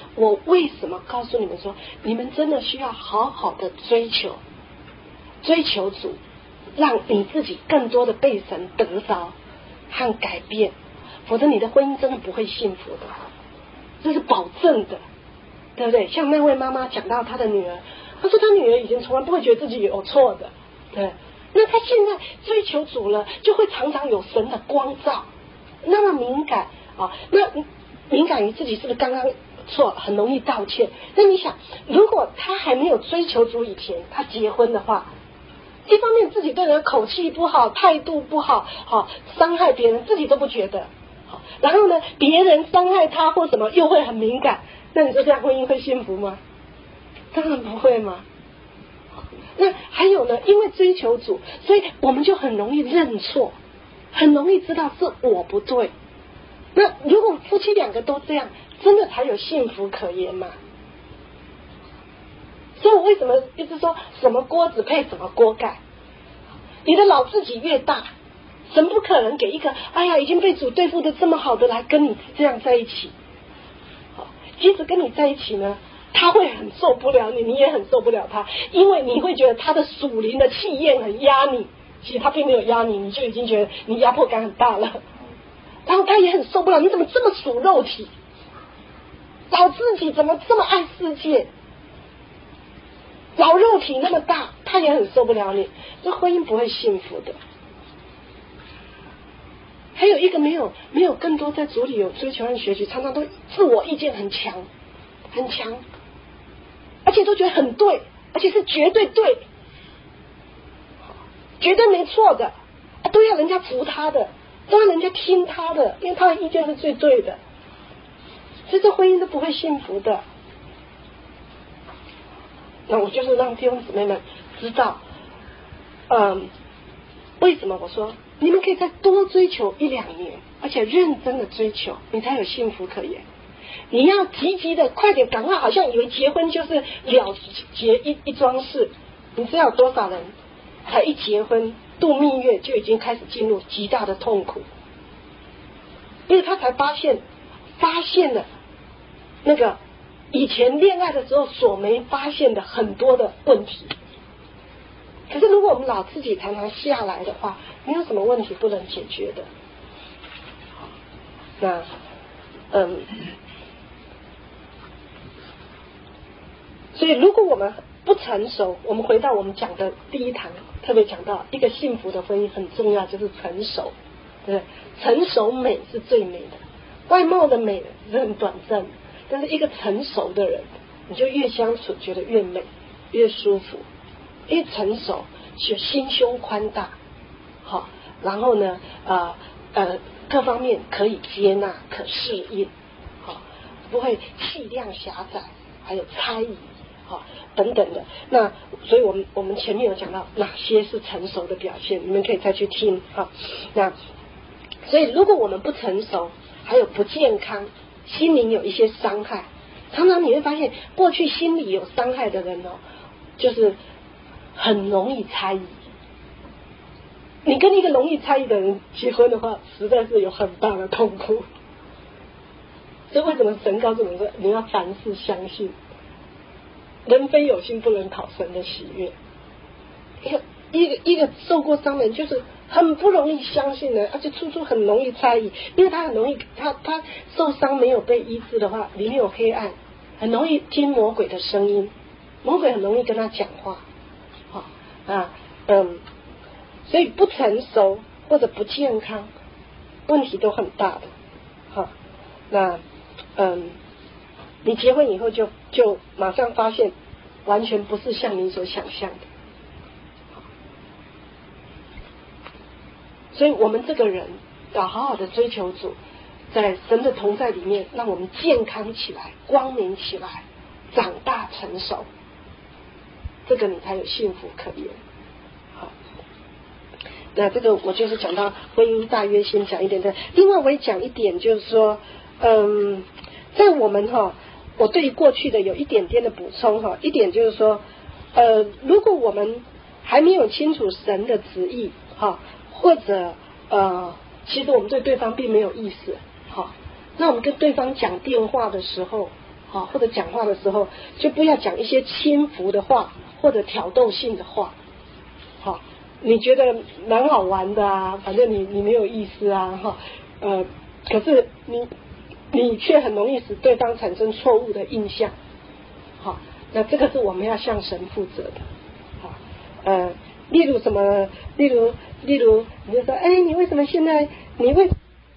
我为什么告诉你们说，你们真的需要好好的追求，追求主，让你自己更多的被神得着和改变，否则你的婚姻真的不会幸福的，这是保证的，对不对？像那位妈妈讲到她的女儿，她说她女儿以前从来不会觉得自己有错的，对，那她现在追求主了，就会常常有神的光照，那么敏感啊，那敏感于自己是不是刚刚错，很容易道歉。那你想，如果她还没有追求主以前，她结婚的话，一方面自己对人口气不好，态度不好，好伤害别人，自己都不觉得，好，然后呢，别人伤害他或什么又会很敏感，那你说这样婚姻会幸福吗？当然不会嘛。那还有呢，因为追求主，所以我们就很容易认错，很容易知道是我不对。那如果夫妻两个都这样，真的才有幸福可言嘛？所以我为什么一直说什么锅子配什么锅盖？你的老自己越大，神不可能给一个哎呀已经被主对付的这么好的来跟你这样在一起。即使跟你在一起呢，他会很受不了你，你也很受不了他，因为你会觉得他的属灵的气焰很压你，其实他并没有压你，你就已经觉得你压迫感很大了。然后他也很受不了，你怎么这么属肉体？老自己怎么这么爱世界？老肉体那么大，他也很受不了你，这婚姻不会幸福的。还有一个没有没有更多在主里有追求和学习，常常都自我意见很强，很强，而且都觉得很对，而且是绝对对，绝对没错的，都要人家服他的，都要人家听他的，因为他的意见是最对的，所以这婚姻都不会幸福的。那我就是让弟兄姊妹们知道，嗯，为什么我说你们可以再多追求一两年，而且认真的追求，你才有幸福可言。你要积极的快点赶快，好像以为结婚就是了结一一桩事。你知道有多少人才一结婚度蜜月就已经开始进入极大的痛苦，因为他才发现发现了那个以前恋爱的时候所没发现的很多的问题。可是如果我们老自己常常下来的话，没有什么问题不能解决的。那嗯，所以如果我们不成熟，我们回到我们讲的第一堂，特别讲到一个幸福的婚姻很重要，就是成熟，对不对？成熟美是最美的，外貌的美是很短暂的，但是一个成熟的人，你就越相处觉得越美，越舒服。越成熟，就心胸宽大，好，然后呢，呃呃，各方面可以接纳，可适应，好，不会气量狭窄，还有猜疑，好，等等的。那所以我们我们前面有讲到哪些是成熟的表现，你们可以再去听啊。那所以如果我们不成熟，还有不健康，心灵有一些伤害，常常你会发现，过去心理有伤害的人哦，就是很容易猜疑。你跟一个容易猜疑的人结婚的话，实在是有很大的痛苦。所以为什么神告诉我们说，你要凡事相信，人非有心不能讨神的喜悦。一个一个一个受过伤的人，就是很不容易相信的，而且处处很容易猜疑，因为他很容易，他他受伤没有被医治的话，里面有黑暗，很容易听魔鬼的声音，魔鬼很容易跟他讲话。好啊，嗯，所以不成熟或者不健康，问题都很大的。好，那嗯，你结婚以后就就马上发现，完全不是像你所想象的。所以我们这个人要好好的追求主，在神的同在里面，让我们健康起来，光明起来，长大成熟。这个你才有幸福可言。好，那这个我就是讲到婚姻大约先讲一点的。另外我也讲一点，就是说，嗯，在我们哈，我对于过去的有一点点的补充哈。一点就是说，呃，如果我们还没有清楚神的旨意哈，或者呃，其实我们对对方并没有意思，好，那我们跟对方讲电话的时候， 好，或者讲话的时候就不要讲一些轻浮的话或者挑逗性的话。好，你觉得蛮好玩的啊，反正你你没有意思啊，哈，呃，可是你你却很容易使对方产生错误的印象。好，那这个是我们要向神负责的。好，呃，例如什么？例如例如你就说，哎，你为什么现在你为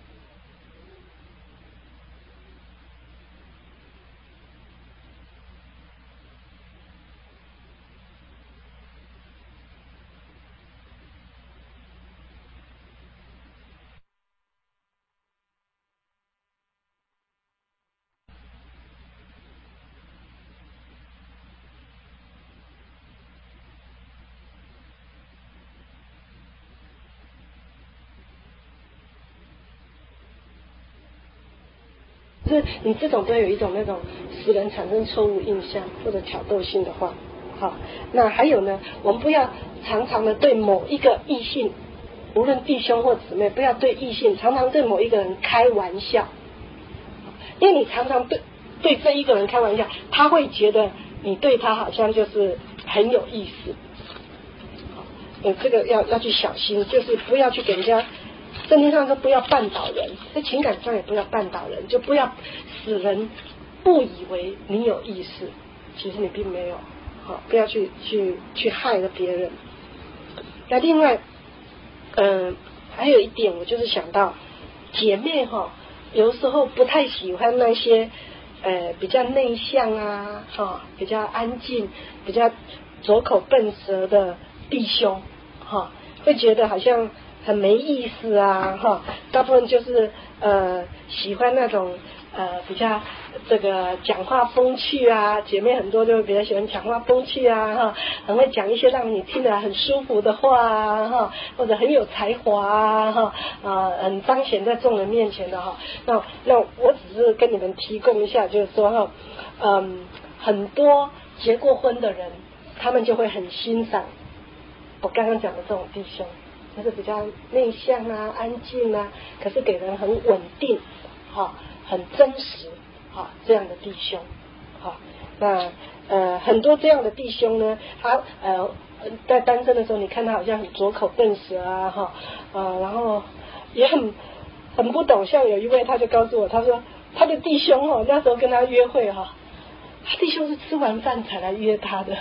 是你这种都有一种那种使人产生错误印象或者挑逗性的话。好，那还有呢，我们不要常常的对某一个异性，无论弟兄或姊妹，不要对异性常常对某一个人开玩笑，因为你常常对对这一个人开玩笑，他会觉得你对他好像就是很有意思。呃，这个要要去小心，就是不要去给人家。圣经上说不要绊倒人，在情感上也不要绊倒人，就不要使人误以为你有意思，其实你并没有。好，不要去去去害了别人。那另外，嗯、呃，还有一点，我就是想到姐妹哈，有时候不太喜欢那些呃比较内向啊，哈，比较安静、比较拙口笨舌的弟兄，哈，会觉得好像很没意思啊，哈，大部分就是呃喜欢那种呃比较这个讲话风趣啊，姐妹很多就比较喜欢讲话风趣啊，哈，很会讲一些让你听得很舒服的话啊，哈，或者很有才华啊，哈，啊，很彰显在众人面前的哈。那那我只是跟你们提供一下，就是说哈，嗯，很多结过婚的人，他们就会很欣赏我刚刚讲的这种弟兄。就是比较内向啊、安静啊，可是给人很稳定、哈、很真实、哈这样的弟兄，哈，那呃很多这样的弟兄呢，他呃在单身的时候，你看他好像很拙口笨舌啊，哈呃，然后也很很不懂。像有一位他就告诉我，他说他的弟兄哦，那时候跟他约会哈、哦，他弟兄是吃完饭才来约他的。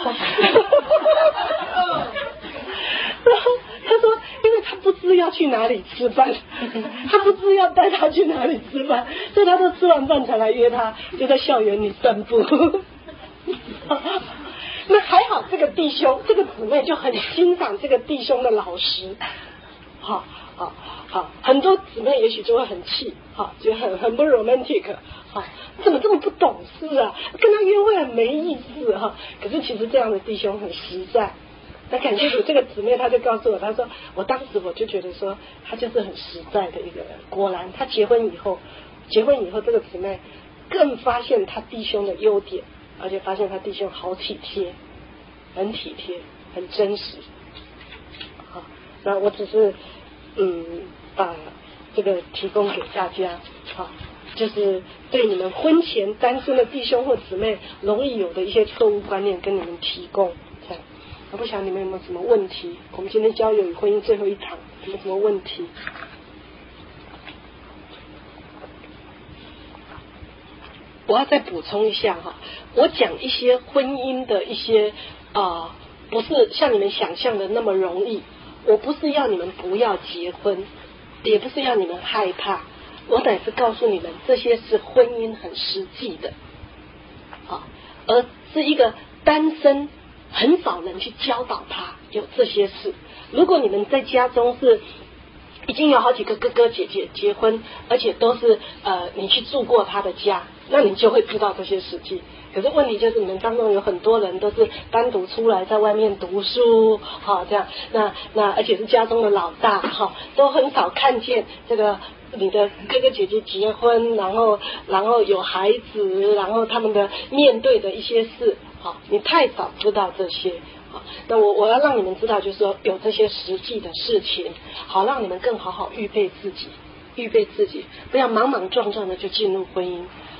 然后他说，因为他不知要去哪里吃饭，他不知要带他去哪里吃饭，所以他都吃完饭才来约他，就在校园里散步。那还好，这个弟兄，这个姊妹就很欣赏这个弟兄的老实。好好好，很多姊妹也许就会很气，好，就很很不 romantic， 好，怎么这么不懂事啊？跟他约会很没意思哈。可是其实这样的弟兄很实在。那感谢主，这个姊妹她就告诉我，她说我当时我就觉得说她就是很实在的一个人。果然，她结婚以后，结婚以后这个姊妹更发现她弟兄的优点，而且发现她弟兄好体贴，很体贴，很真实。好，那我只是嗯把这个提供给大家，好，就是对你们婚前单身的弟兄或姊妹容易有的一些错误观念跟你们提供。这样，我不晓得你们有没有什么问题？我们今天交友与婚姻最后一堂，有没有什么问题？我要再补充一下哈，我讲一些婚姻的一些啊、呃，不是像你们想象的那么容易。我不是要你们不要结婚，也不是要你们害怕，我乃是告诉你们，这些是婚姻很实际的，啊，而是一个单身很少人去教导他有这些事。如果你们在家中是已经有好几个哥哥姐姐结婚，而且都是呃你去住过他的家，那你就会知道这些实际。可是问题就是你们当中有很多人都是单独出来在外面读书，好这样，那那而且是家中的老大，哈，都很少看见这个你的哥哥姐姐结婚，然后然后有孩子，然后他们的面对的一些事，好，你太少知道这些。那我我要让你们知道，就是说有这些实际的事情，好让你们更好好预备自己，预备自己，不要莽莽撞撞的就进入婚姻。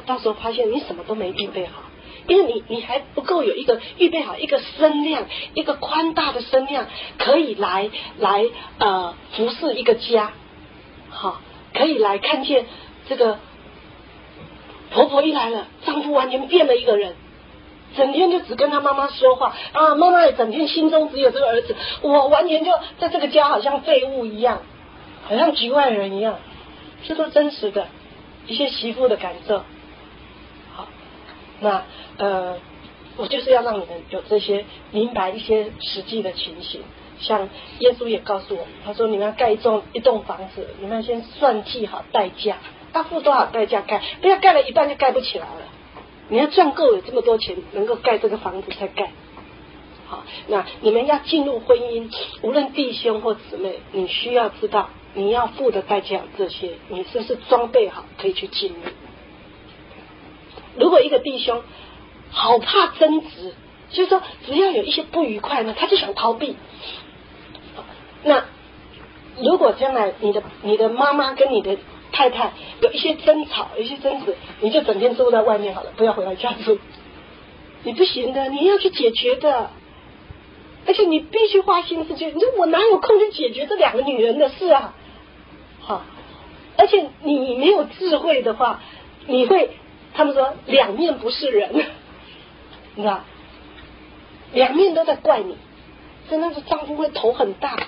到时候发现你什么都没预备好，因为你你还不够有一个预备好一个声量，一个宽大的声量，可以来来呃服侍一个家，好，可以来看见这个婆婆一来了，丈夫完全变了一个人，整天就只跟他妈妈说话啊，妈妈也整天心中只有这个儿子，我完全就在这个家好像废物一样，好像局外人一样，这都真实的一些媳妇的感受。好，那呃，我就是要让你们有这些明白一些实际的情形。像耶稣也告诉我们，他说你们要盖一栋一栋房子，你们要先算计好代价，要付多少代价盖，不要盖了一半就盖不起来了。你要赚够有这么多钱，能够盖这个房子才盖。好，那你们要进入婚姻，无论弟兄或姊妹，你需要知道你要付的代价有这些，你是不是装备好可以去进入？如果一个弟兄好怕争执，就是说只要有一些不愉快呢，他就想逃避。那如果将来你的你的妈妈跟你的太太有一些争吵，有一些争执，你就整天住在外面好了，不要回来家住。你不行的，你要去解决的，而且你必须花心思去。你说我哪有空去解决这两个女人的事啊？好，而且你没有智慧的话，你会他们说两面不是人，你知道，两面都在怪你，所以那个丈夫会头很大。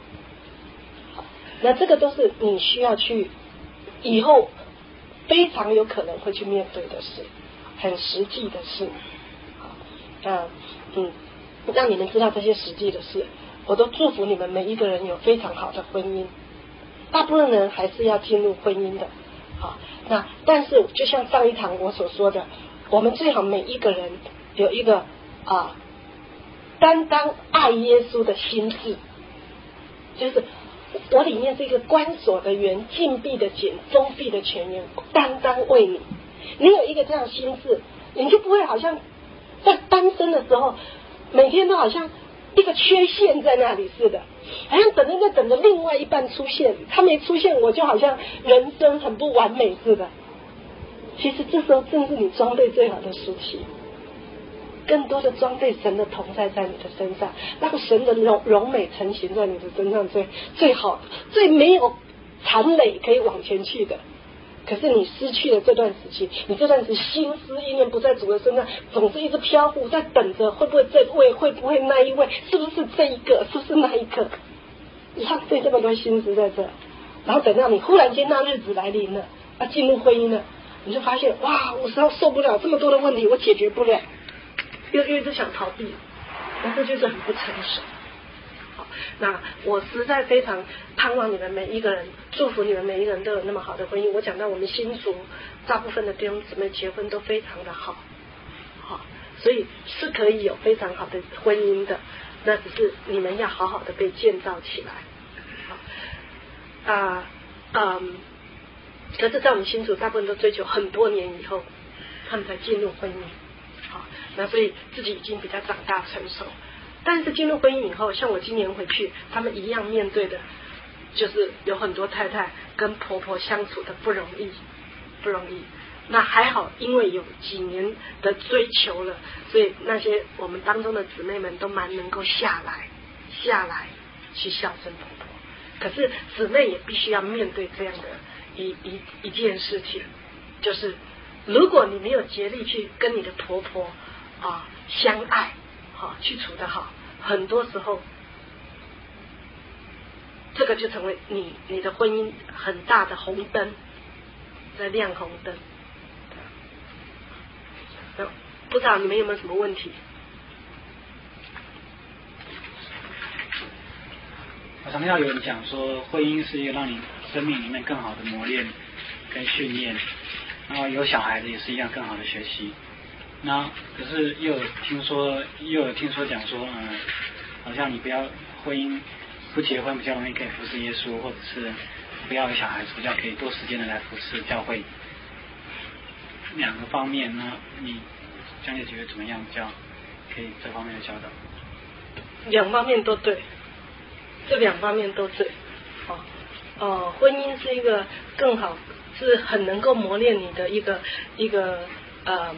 那这个都是你需要去以后非常有可能会去面对的事，很实际的事。啊，嗯，让你们知道这些实际的事，我都祝福你们每一个人有非常好的婚姻。大部分人还是要进入婚姻的，好，那但是就像上一堂我所说的，我们最好每一个人有一个啊单单爱耶稣的心智，就是我里面是一个关锁的园，禁闭的茧，封闭的泉源，单单为你。你有一个这样心智，你就不会好像在单身的时候，每天都好像一个缺陷在那里似的，好像等着在等着另外一半出现，他没出现，我就好像人生很不完美似的。其实这时候正是你装备最好的时期，更多的装备神的同在在你的身上，让神的荣荣美成型在你的身上，最最好最没有残累可以往前去的。可是你失去了这段时期，你这段时期心思意念不在主的身上，总是一直飘忽，在等着会不会这位，会不会那一位，是不是这一个，是不是那一个，浪费这么多心思在这，然后等到你忽然间那日子来临了，要进入婚姻了，你就发现哇，我实在受不了这么多的问题，我解决不了，又又一直想逃避，那这就是很不成熟。好，那我实在非常盼望你们每一个人，祝福你们每一个人都有那么好的婚姻。我讲到我们新族大部分的弟兄姊妹结婚都非常的好，好，所以是可以有非常好的婚姻的，那只是你们要好好的被建造起来。好啊，嗯，可是在我们新族大部分都追求很多年以后，他们才进入婚姻。好，那所以自己已经比较长大成熟。但是进入婚姻以后，像我今年回去，他们一样面对的就是有很多太太跟婆婆相处的不容易，不容易。那还好，因为有几年的追求了，所以那些我们当中的姊妹们都蛮能够下来，下来去孝顺婆婆。可是姊妹也必须要面对这样的一一一件事情，就是如果你没有竭力去跟你的婆婆啊相爱。好，去处得好，很多时候这个就成为你你的婚姻很大的红灯，在亮红灯。那不知道你们有没有什么问题？ 我常常有人讲说，婚姻是一个让你生命里面更好的磨练跟训练，然后有小孩子也是一样更好的学习。那可是又有听说，又有听说讲说，嗯，好像你不要婚姻不结婚比较容易可以服侍耶稣，或者是不要有小孩子比较可以多时间的来服侍教会。两个方面呢，你江姐觉得怎么样？教可以这方面的教导？ 两方面都对，这两方面都对。哦，哦，婚姻是一个更好是很能够磨练你的一个一个呃，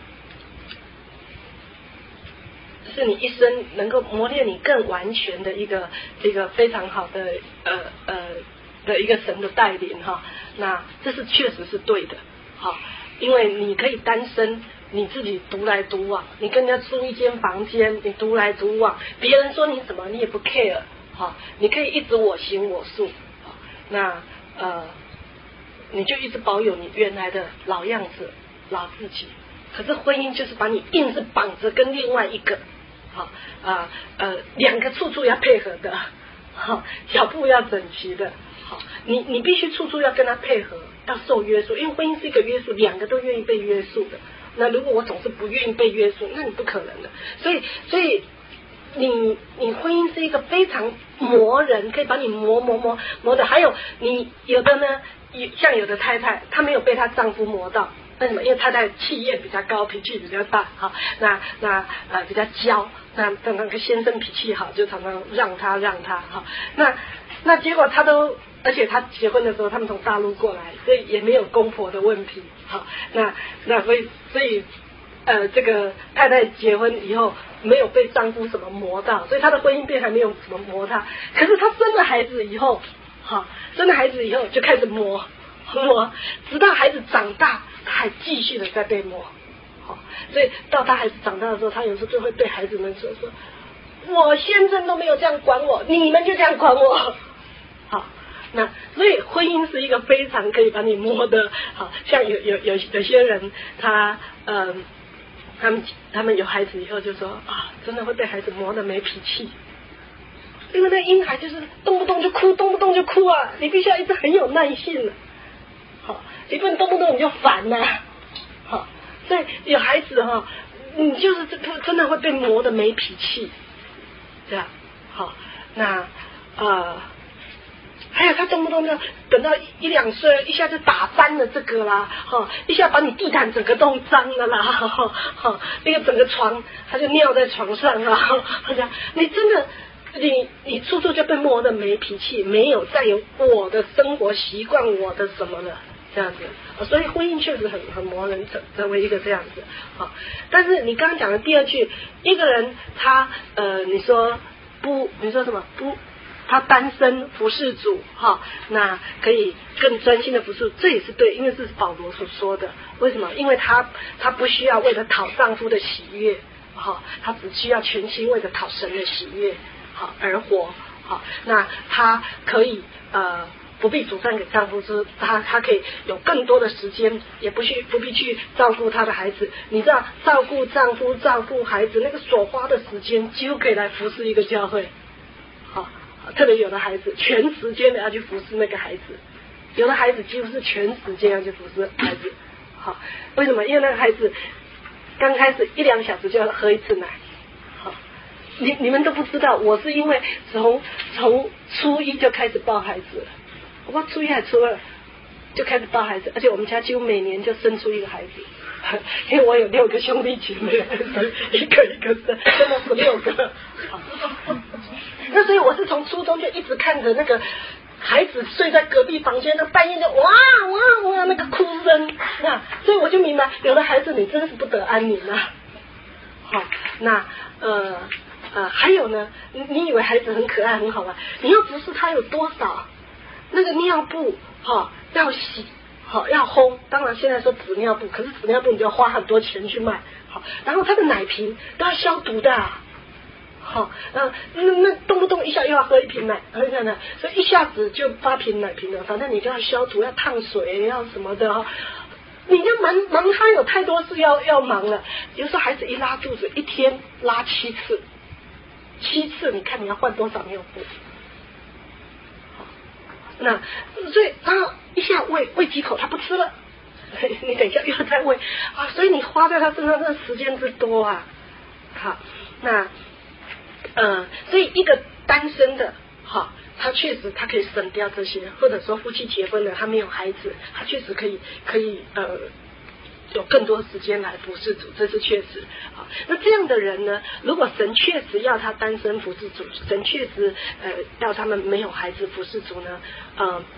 是你一生能够磨练你更完全的一个一个非常好的呃呃的一个神的带领哈。那这是确实是对的，好，因为你可以单身。你自己独来独往，你跟人家租一间房间，你独来独往，别人说你什么你也不 care， 好，你可以一直我行我素，好，那呃，你就一直保有你原来的老样子、老自己。可是婚姻就是把你硬是绑着跟另外一个，好啊呃两个处处要配合的，好，脚步要整齐的，好，你你必须处处要跟他配合，要受约束，因为婚姻是一个约束，两个都愿意被约束的。那如果我总是不愿意被约束，那你不可能的。所以，所以你你婚姻是一个非常磨人，可以把你磨磨磨磨的。还有你有的呢，像有的太太，她没有被她丈夫磨到，为什么？因为太太气焰比较高，脾气比较大，好，那那呃比较娇，那那那个先生脾气好，就常常让他让他好，那那结果他都。而且他结婚的时候，他们从大陆过来，所以也没有公婆的问题。好，那那所以所以呃，这个太太结婚以后没有被丈夫什么磨到，所以她的婚姻并还没有什么磨她。可是她生了孩子以后，好，生了孩子以后就开始磨磨，直到孩子长大，她还继续的在被磨。好，所以到她孩子长大的时候，她有时候就会对孩子们说说：“我先生都没有这样管我，你们就这样管我。”好。那所以婚姻是一个非常可以把你摸的，好像有有有有些人他呃他们他们有孩子以后就说啊，真的会被孩子磨得没脾气，因为那婴孩就是动不动就哭，动不动就哭啊，你必须要一直很有耐性了，好，你不能动不动你就烦呐、啊，好，所以有孩子哈、哦，你就是真的会被磨得没脾气，这样好，那呃。还有他动不动就等到一两岁，一下就打翻了这个啦，哈，一下把你地毯整个都脏了啦，哈，哈，那个整个床他就尿在床上啦，好像你真的你你处处就被磨得没脾气，没有再有我的生活习惯，我的什么了这样子，所以婚姻确实很很磨人，成成为一个这样子，好，但是你刚刚讲的第二句，一个人他呃你说不，你说什么不？他单身服侍主哈，那可以更专心的服侍，这也是对，因为这是保罗所说的。为什么？因为他他不需要为了讨丈夫的喜悦，哈，他只需要全心为了讨神的喜悦，好而活，好，那他可以呃不必主战给丈夫之，他他可以有更多的时间，也不去不必去照顾他的孩子。你知道，照顾丈夫、照顾孩子，那个所花的时间，几乎可以来服侍一个教会，好。特别有的孩子全时间的要去服侍那个孩子，有的孩子几乎是全时间要去服侍孩子。好，为什么？因为那个孩子刚开始一两小时就要喝一次奶。好，你你们都不知道，我是因为从从初一就开始抱孩子了，我初一还初二就开始抱孩子，而且我们家几乎每年就生出一个孩子，因为我有六个兄弟姐妹，一个一个生，生了十六个。那所以我是从初中就一直看着那个孩子睡在隔壁房间，那半夜就哇哇哇那个哭声，那所以我就明白，有的孩子你真是不得安宁啊。好，那呃呃还有呢，你你以为孩子很可爱很好玩，你要不是他有多少那个尿布哈、哦、要洗好要烘，当然现在说纸尿布，可是纸尿布你就要花很多钱去买，好，然后他的奶瓶都要消毒的、啊。好，呃，那那动不动一下又要喝一瓶奶，喝一下奶，所以一下子就八瓶奶瓶了。反正你就要消毒，要烫水，要什么的哈、哦。你就忙忙，他有太多事要要忙了。有时候孩子一拉肚子，一天拉七次，七次，你看你要换多少尿布？好，那所以他一下喂喂几口，他不吃了，你等一下又要再喂啊，所以你花在他身上的时间之多啊。好，那。呃，所以一个单身的，哈，他确实他可以省掉这些，或者说夫妻结婚了，他没有孩子，他确实可以可以呃有更多时间来服侍主，这是确实。好，那这样的人呢，如果神确实要他单身服侍主，神确实呃要他们没有孩子服侍主呢，呃，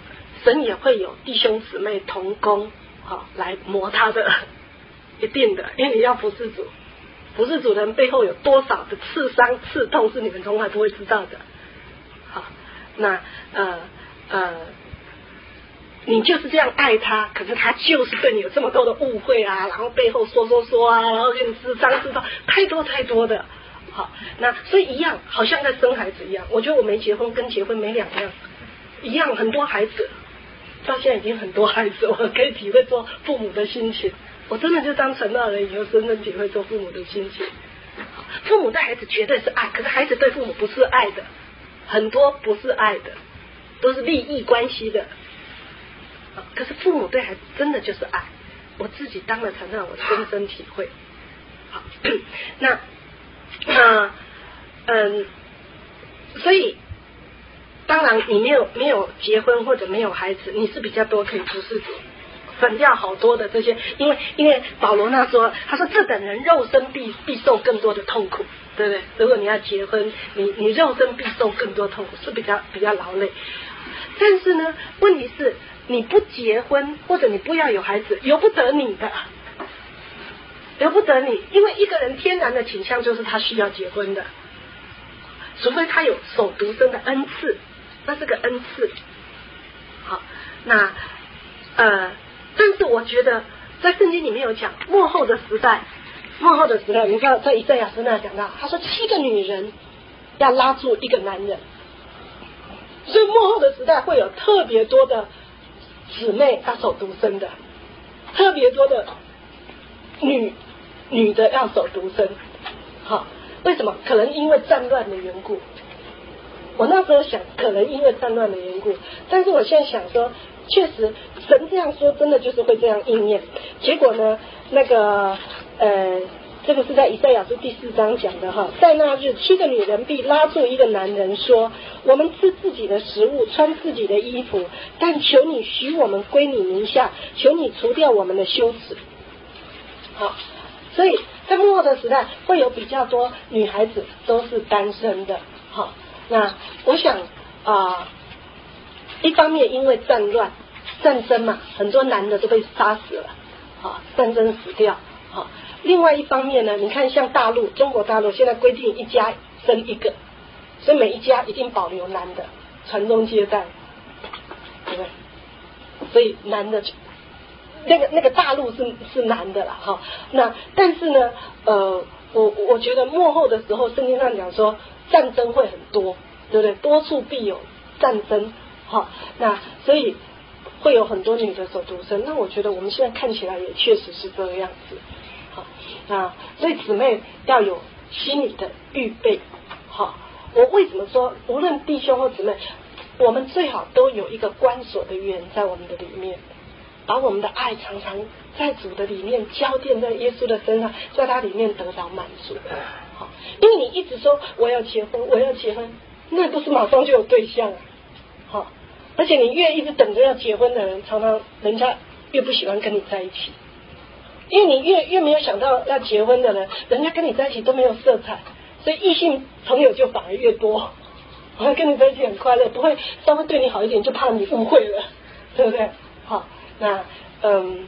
神也会有弟兄姊妹同工，好、哦、来磨他的，一定的，因为你要服侍主，服侍主人背后有多少的刺伤、刺痛是你们从来不会知道的。好，那呃呃，你就是这样爱他，可是他就是对你有这么多的误会啊，然后背后说说说啊，然后给你知伤知道，太多太多的。好，那所以一样，好像在生孩子一样。我觉得我没结婚跟结婚没两样，一样很多孩子，到现在已经很多孩子，我可以体会做父母的心情。我真的就当成大人以后，真正体会做父母的心情。父母对孩子绝对是爱，可是孩子对父母不是爱的，很多不是爱的，都是利益关系的。可是父母对孩子真的就是爱，我自己当了成长，我深深体会。好，那。那嗯，所以当然你没有没有结婚或者没有孩子，你是比较多可以服侍主，省掉好多的这些，因为因为保罗那说，他说这等人肉身必必受更多的痛苦，对不对？如果你要结婚，你你肉身必受更多痛苦，是比较比较劳累。但是呢，问题是你不结婚或者你不要有孩子，由不得你的。由不得你，因为一个人天然的倾向就是他需要结婚的，除非他有守独身的恩赐，那是个恩赐。好，那呃，但是我觉得在圣经里面有讲，末后的时代，末后的时代，你看在以赛亚书那讲到，他说七个女人要拉住一个男人，所以末后的时代会有特别多的姊妹要守独身的，特别多的女。女的要守独身，好，为什么？可能因为战乱的缘故。我那时候想，可能因为战乱的缘故，但是我现在想说，确实神这样说，真的就是会这样应验。结果呢，那个呃，这个是在以赛亚书第四章讲的哈，在那日，七个女人必拉住一个男人说：“我们吃自己的食物，穿自己的衣服，但求你许我们归你名下，求你除掉我们的羞耻。”好。所以在末后的时代会有比较多女孩子都是单身的，好，那我想啊、呃，一方面因为战乱战争嘛，很多男的都被杀死了，好，战争死掉，好，另外一方面呢，你看像大陆中国大陆现在规定一家生一个，所以每一家一定保留男的传宗接代，对不对？所以男的那个那个大陆是是难的啦，哈。那但是呢，呃，我我觉得末后的时候，圣经上讲说战争会很多，对不对？多处必有战争，哈。那所以会有很多女的守独身。那我觉得我们现在看起来也确实是这个样子，好。那所以姊妹要有心理的预备，好。我为什么说无论弟兄或姊妹，我们最好都有一个关锁的园在我们的里面。把我们的爱常常在主的里面浇奠在耶稣的身上，在他里面得到满足。好，因为你一直说我要结婚，我要结婚，那不是马上就有对象啊。好，而且你越一直等着要结婚的人，常常人家越不喜欢跟你在一起，因为你越越没有想到要结婚的人，人家跟你在一起都没有色彩，所以异性朋友就反而越多。我跟你在一起很快乐，不会稍微对你好一点就怕你误会了，对不对？好。那嗯，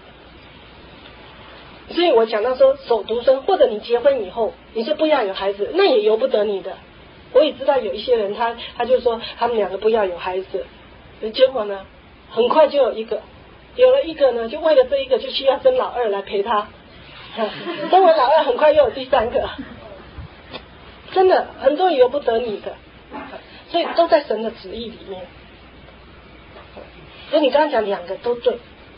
所以我讲到说守独身，或者你结婚以后你是不要有孩子，那也由不得你的。我也知道有一些人他他就说他们两个不要有孩子，结果呢很快就有一个，有了一个呢就为了这一个就需要生老二来陪他，生完老二很快又有第三个，真的很多人由不得你的，所以都在神的旨意里面。所以你刚刚讲两个都对。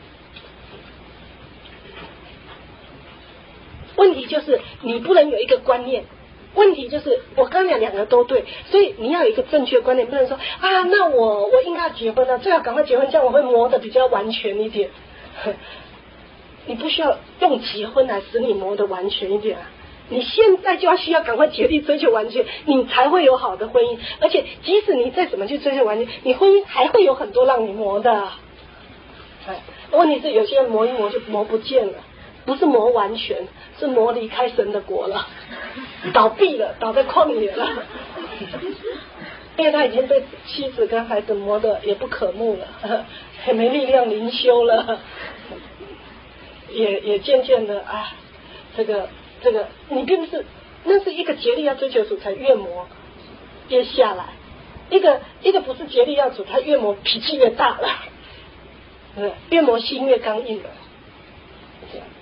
问题就是你不能有一个观念，问题就是我刚讲两个都对，所以你要有一个正确观念，不能说啊，那我我应该结婚了，最好赶快结婚，这样我会磨得比较完全一点。你不需要用结婚来使你磨得完全一点啊，你现在就要需要赶快竭力追求完全，你才会有好的婚姻。而且即使你再怎么去追求完全，你婚姻还会有很多让你磨的、啊。问题是有些人磨一磨就磨不见了，不是磨完全，是磨离开神的国了，倒闭了，倒在旷野了。 因为他已经被妻子跟孩子磨得也不可目了，也没力量灵修了，也也渐渐的啊，这个这个你并不是，那是一个竭力要追求主才越磨越下来，一个一个不是竭力要主，他越磨脾气越大了，对，越磨心越刚硬了，这样。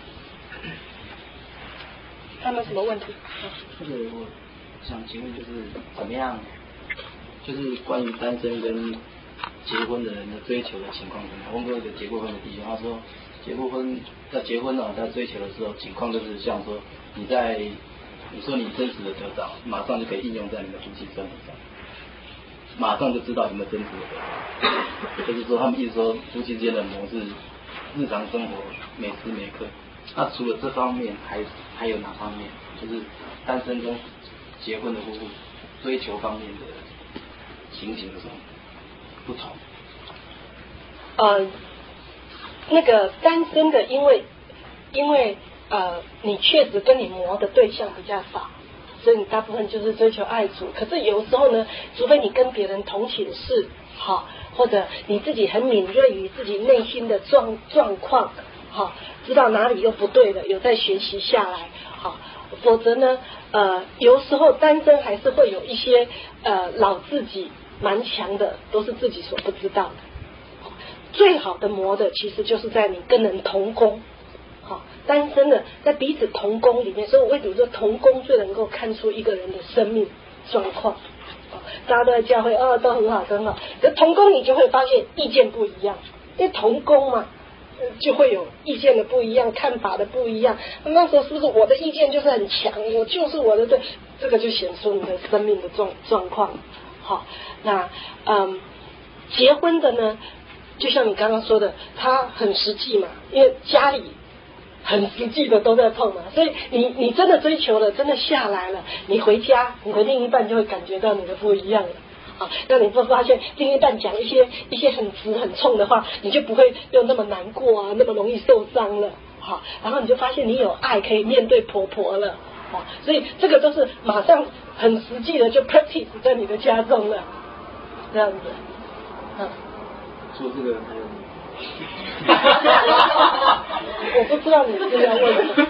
他们什么问题？ 就是我想请问，就是怎么样，就是关于单身跟结婚的人的追求的情况怎么样？问过一个结过婚的弟兄，他说结过婚要结婚了，在追求的时候，情况就是像说你在你说你真实的得到，马上就可以应用在你的夫妻生活上，马上就知道有没有真实的得到。就是说，他们意思说夫妻之间的模式，日常生活每时每刻。那除了这方面，还还有哪方面？就是单身跟结婚的夫妇追求方面的情形有什么不同？ 呃，那个单身的，因为因为呃，你确实跟你磨的对象比较少，所以你大部分就是追求爱主。可是有时候呢，除非你跟别人同寝室，好，或者你自己很敏锐于自己内心的状状况，好，知道哪里又不对了，有在学习下来，好，否则呢，呃，有时候单身还是会有一些呃老自己蛮强的，都是自己所不知道的。最好的磨的其实就是在你跟人同工，好，单身的在彼此同工里面，所以我为什么说同工最能够看出一个人的生命状况？大家都在教会，哦，都很好，都很好。可同工你就会发现意见不一样，因为同工嘛，就会有意见的不一样，看法的不一样。那时候是不是我的意见就是很强，我就是我的对，这个就显出你的生命的状状况。好，那嗯，结婚的呢？就像你刚刚说的，他很实际嘛，因为家里很实际的都在碰嘛，所以你你真的追求了，真的下来了，你回家，你的另一半就会感觉到你的不一样了。啊，让你会发现另一半讲一些一些很直很冲的话，你就不会又那么难过啊，那么容易受伤了。好，然后你就发现你有爱可以面对婆婆了。啊，所以这个都是马上很实际的就 practice 在你的家中了，这样子。嗯。 说这个还有， 我不知道你是要问什么。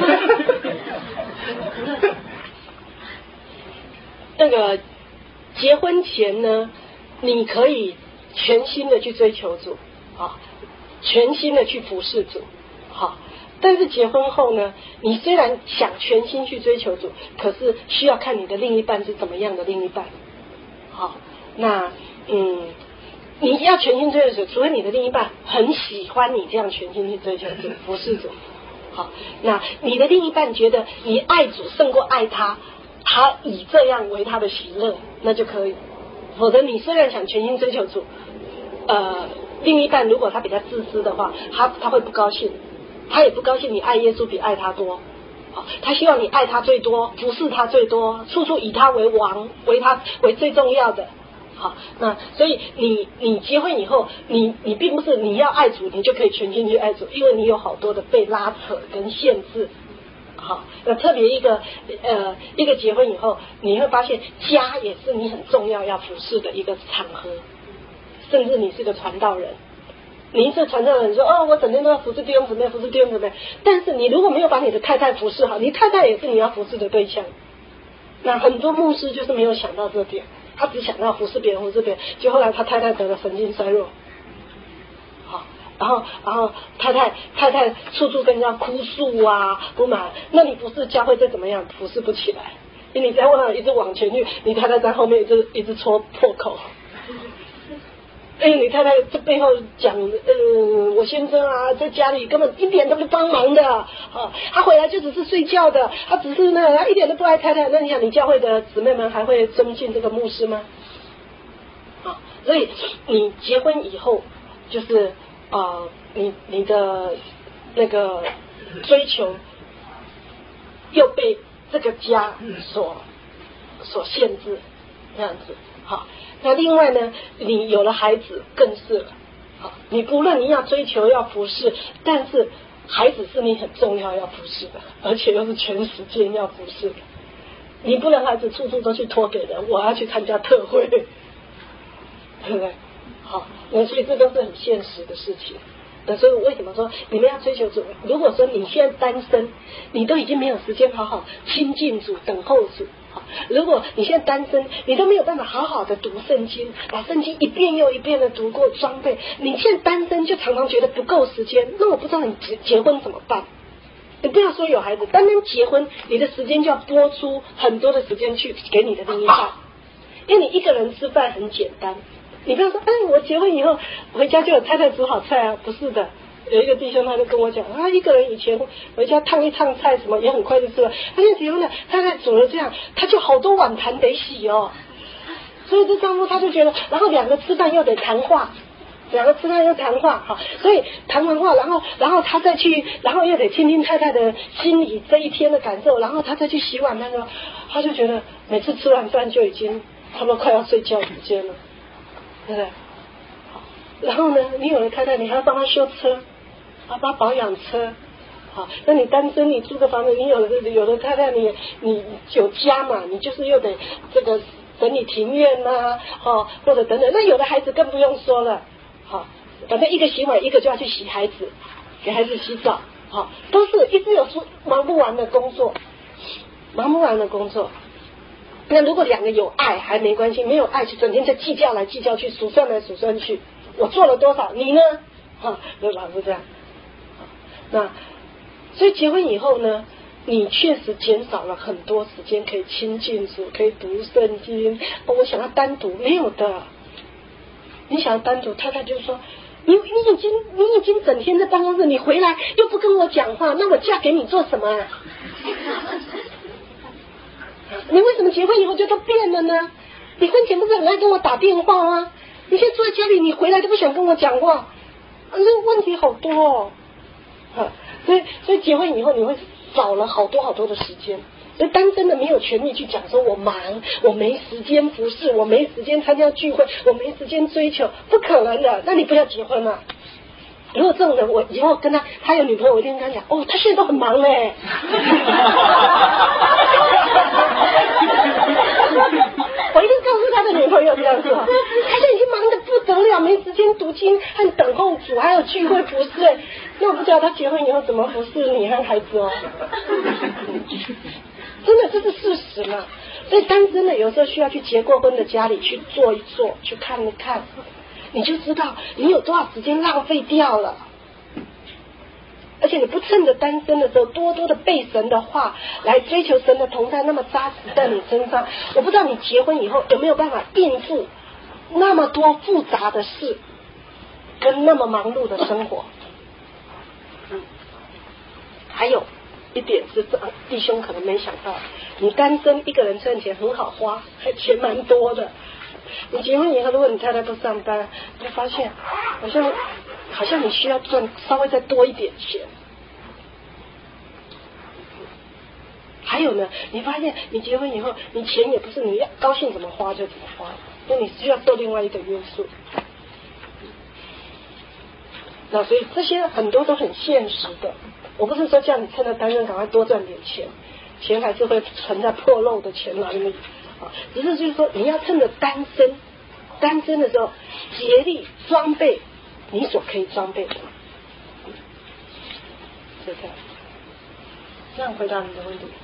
那个结婚前呢，你可以全心的去追求主，啊，全心的去服侍主，好。但是结婚后呢，你虽然想全心去追求主，可是需要看你的另一半是怎么样的另一半，好，那嗯。你要全心追求主，除非你的另一半很喜欢你这样全心去追求主、服侍主。好，那你的另一半觉得你爱主胜过爱他，他以这样为他的喜乐，那就可以。否则你虽然想全心追求主，呃，另一半如果他比较自私的话，他他会不高兴，他也不高兴你爱耶稣比爱他多。好，他希望你爱他最多，服侍他最多，处处以他为王，为他为最重要的。好，那所以你你结婚以后，你你并不是你要爱主，你就可以全心去爱主，因为你有好多的被拉扯跟限制。好，那特别一个呃一个结婚以后，你会发现家也是你很重要要服侍的一个场合，甚至你是个传道人，你是传道人说哦，我整天都要服侍弟兄姊妹，服侍弟兄姊妹，但是你如果没有把你的太太服侍好，你太太也是你要服侍的对象。那很多牧师就是没有想到这点。他只想要服侍别人，服侍别人，就后来他太太得了神经衰弱，好，然后然后太太太太处处跟人家哭诉啊，不满，那你不是教会再怎么样服侍不起来，因为你在往一直往前去，你太太在后面一直一直戳破口，因为你太太这背后讲，呃，我先生啊，在家里根本一点都不帮忙的，啊，他回来就只是睡觉的，他只是那他一点都不爱太太。那你想，你教会的姊妹们还会尊敬这个牧师吗？啊，所以你结婚以后，就是呃，你你的那个追求又被这个家所所限制，这样子，好。那另外呢，你有了孩子更是了，好，你不论你要追求要服侍，但是孩子是你很重要要服侍的，而且又是全时间要服侍的。 你不能孩子处处都去托给人，我要去参加特会，对不对？好，那所以这都是很现实的事情。那所以为什么说你们要追求主？如果说你现在单身，你都已经没有时间好好亲近主、等候主。如果你现在单身，你都没有办法好好的读圣经，把圣经一遍又一遍的读过装备，你现在单身就常常觉得不够时间，那我不知道你结结婚怎么办？你不要说有孩子，单单结婚，你的时间就要拨出很多的时间去给你的另一半，因为你一个人吃饭很简单。你不要说，哎，我结婚以后回家就有太太煮好菜啊，不是的。有一个弟兄他就跟我讲，他一个人以前回家烫一烫菜什么也很快就吃了，他现在结婚了，太太煮了这样，他就好多碗盘得洗哦。所以这丈夫他就觉得，然后两个吃饭又得谈话，两个吃饭又谈话，好，所以谈完话，然后然后他再去，然后又得听听太太的心里这一天的感受，然后他再去洗碗，那个他就觉得每次吃完饭就已经差不多快要睡觉时间了。对不对？然后呢，你有了太太，你还要帮他修车，啊，帮他保养车，好，那你单身，你租个房子，你有了有了太太，你你有家嘛，你就是又得这个整理庭院呐、啊，哦，或者等等。那有的孩子更不用说了，好，反正一个洗碗，一个就要去洗孩子，给孩子洗澡，好，都是一直有出忙不完的工作，忙不完的工作。那如果两个有爱还没关系，没有爱就整天在计较来计较去，数算来数算去，我做了多少，你呢？哈，对吧？是这样。那所以结婚以后呢，你确实减少了很多时间可以亲近主，可以读圣经。哦，我想要单独，没有的。你想要单独，太太就说，你你已经你已经整天在办公室，你回来又不跟我讲话，那我嫁给你做什么啊？你为什么结婚以后就都变了呢？你婚前不是很爱跟我打电话吗？你现在坐在家里，你回来都不想跟我讲话，啊，这个问题好多哦。啊，所以所以结婚以后你会少了好多好多的时间。所以单身的没有权利去讲说我忙，我没时间服侍，我没时间参加聚会，我没时间追求，不可能的。那你不要结婚了。如果这种人，我以后跟他他有女朋友，我一定跟他讲，哦，他现在都很忙嘞。我一定告诉他的女朋友这样说，他现在已经忙得不得了，没时间读经和等候主，还有聚会服侍。那我不知道他结婚以后怎么服侍你和孩子哦。真的，这是事实嘛。所以单身的有时候需要去结过婚的家里去坐一坐，去看一看，你就知道你有多少时间浪费掉了。而且你不趁着单身的时候，多多的背神的话来追求神的同在，那么扎实在你身上。我不知道你结婚以后有没有办法应付那么多复杂的事，跟那么忙碌的生活。嗯，还有一点是弟兄可能没想到，你单身一个人赚钱很好花，还钱蛮多的。你结婚以后，如果你太太不上班，就发现好像好像你需要赚稍微再多一点钱。还有呢，你发现你结婚以后，你钱也不是你要高兴怎么花就怎么花，因为你需要受另外一个约束。那所以这些很多都很现实的。我不是说叫你趁着单身赶快多赚点钱，钱还是会存在破漏的钱哪里啊？只是就是说你要趁着单身，单身的时候竭力装备你所可以装备的。是这样。这样回答你的问题。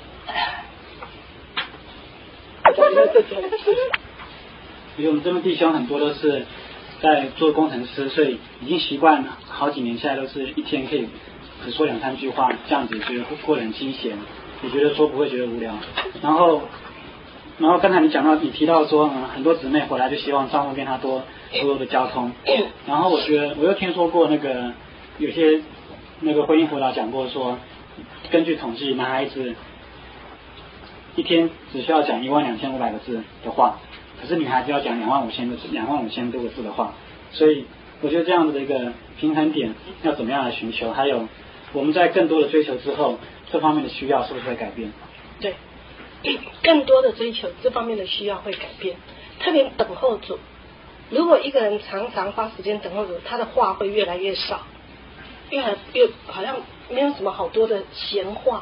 因为我们这边弟兄很多都是在做工程师，所以已经习惯了好几年下来都是一天可以只说两三句话，这样子觉得过得很清闲，也觉得说不会觉得无聊。然后，然后刚才你讲到你提到说，嗯，很多姊妹回来就希望丈夫跟她多多多的交通。然后我觉得我又听说过那个有些那个婚姻辅导讲过说，根据统计，男孩子一天只需要讲一万两千五百个字的话，可是女孩子要讲两万五千个字，两万五千多个字的话，所以我觉得这样子的一个平衡点要怎么样来寻求？还有我们在更多的追求之后，这方面的需要是不是会改变？ 对，更多的追求这方面的需要会改变，特别等候主。如果一个人常常花时间等候主，他的话会越来越少，越来越好像没有什么好多的闲话，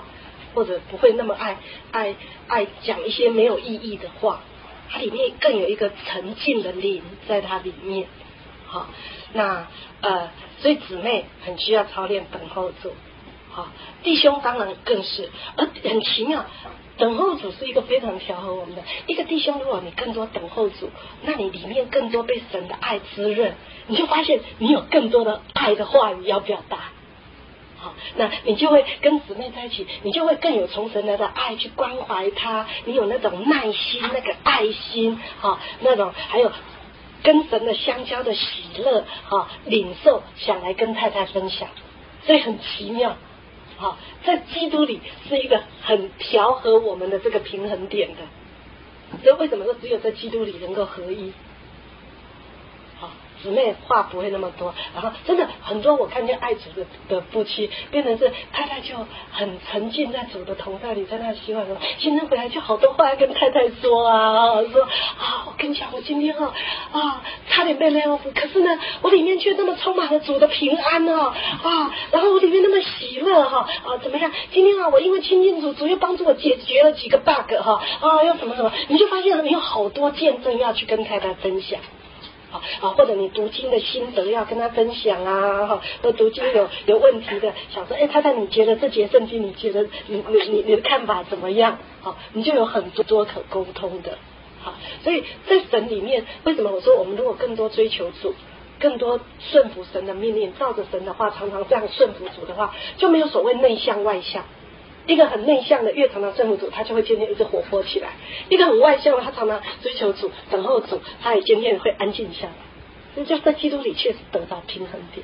或者不会那么爱爱爱讲一些没有意义的话，它里面更有一个沉静的灵在它里面。好，那呃，所以姊妹很需要操练等候主。好，弟兄当然更是，而很奇妙。等候主是一个非常调和我们的一个弟兄，如果你更多等候主，那你里面更多被神的爱滋润，你就发现你有更多的爱的话语要表达。好，那你就会跟姊妹在一起，你就会更有从神来的爱去关怀他，你有那种耐心，那个爱心，好，那种还有跟神的相交的喜乐，好，领受想来跟太太分享，所以很奇妙。好，在基督里是一个很调和我们的这个平衡点的，所以为什么说只有在基督里能够合一？好，姊妹话不会那么多，然后真的很多我看见爱主的的夫妻，变成是太太就很沉浸在主的同在里，在那希望说，先生回来就好多话要跟太太说啊，说啊，我跟你讲，我今天啊啊差点被 lay off，可是呢，我里面却那么充满了主的平安啊啊，然后我里面那么喜乐哈啊，怎么样？今天啊，我因为亲近主，主又帮助我解决了几个 bug 哈啊，又什么什么，你就发现你有好多见证要去跟太太分享。啊，或者你读经的心得要跟他分享啊，哈，或读经有有问题的，想说，哎，太太，你觉得这节圣经，你觉得你你你你的看法怎么样？好，你就有很多多可沟通的。好，所以在神里面，为什么我说我们如果更多追求主，更多顺服神的命令，照着神的话，常常这样顺服主的话，就没有所谓内向外向。一个很内向的，越常常顺服主，他就会渐渐一直活泼起来；一个很外向的，他常常追求主、等候主，他也渐渐会安静下来。所以就在基督里确实得到平衡点。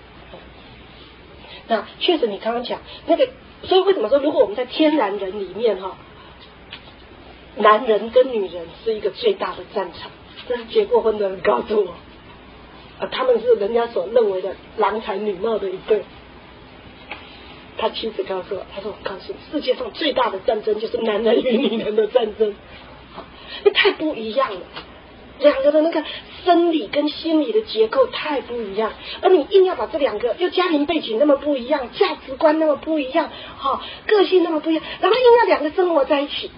那确实你刚刚讲那个，所以为什么说如果我们在天然人里面哈，男人跟女人是一个最大的战场，这是结过婚的人告诉我，啊，他们是人家所认为的郎才女貌的一对。他妻子告诉我，他说我告诉你，世界上最大的战争就是男人与女人的战争，那太不一样了，两个的那个生理跟心理的结构太不一样，而你硬要把这两个又家庭背景那么不一样，价值观那么不一样，哈，个性那么不一样，然后硬要两个生活在一起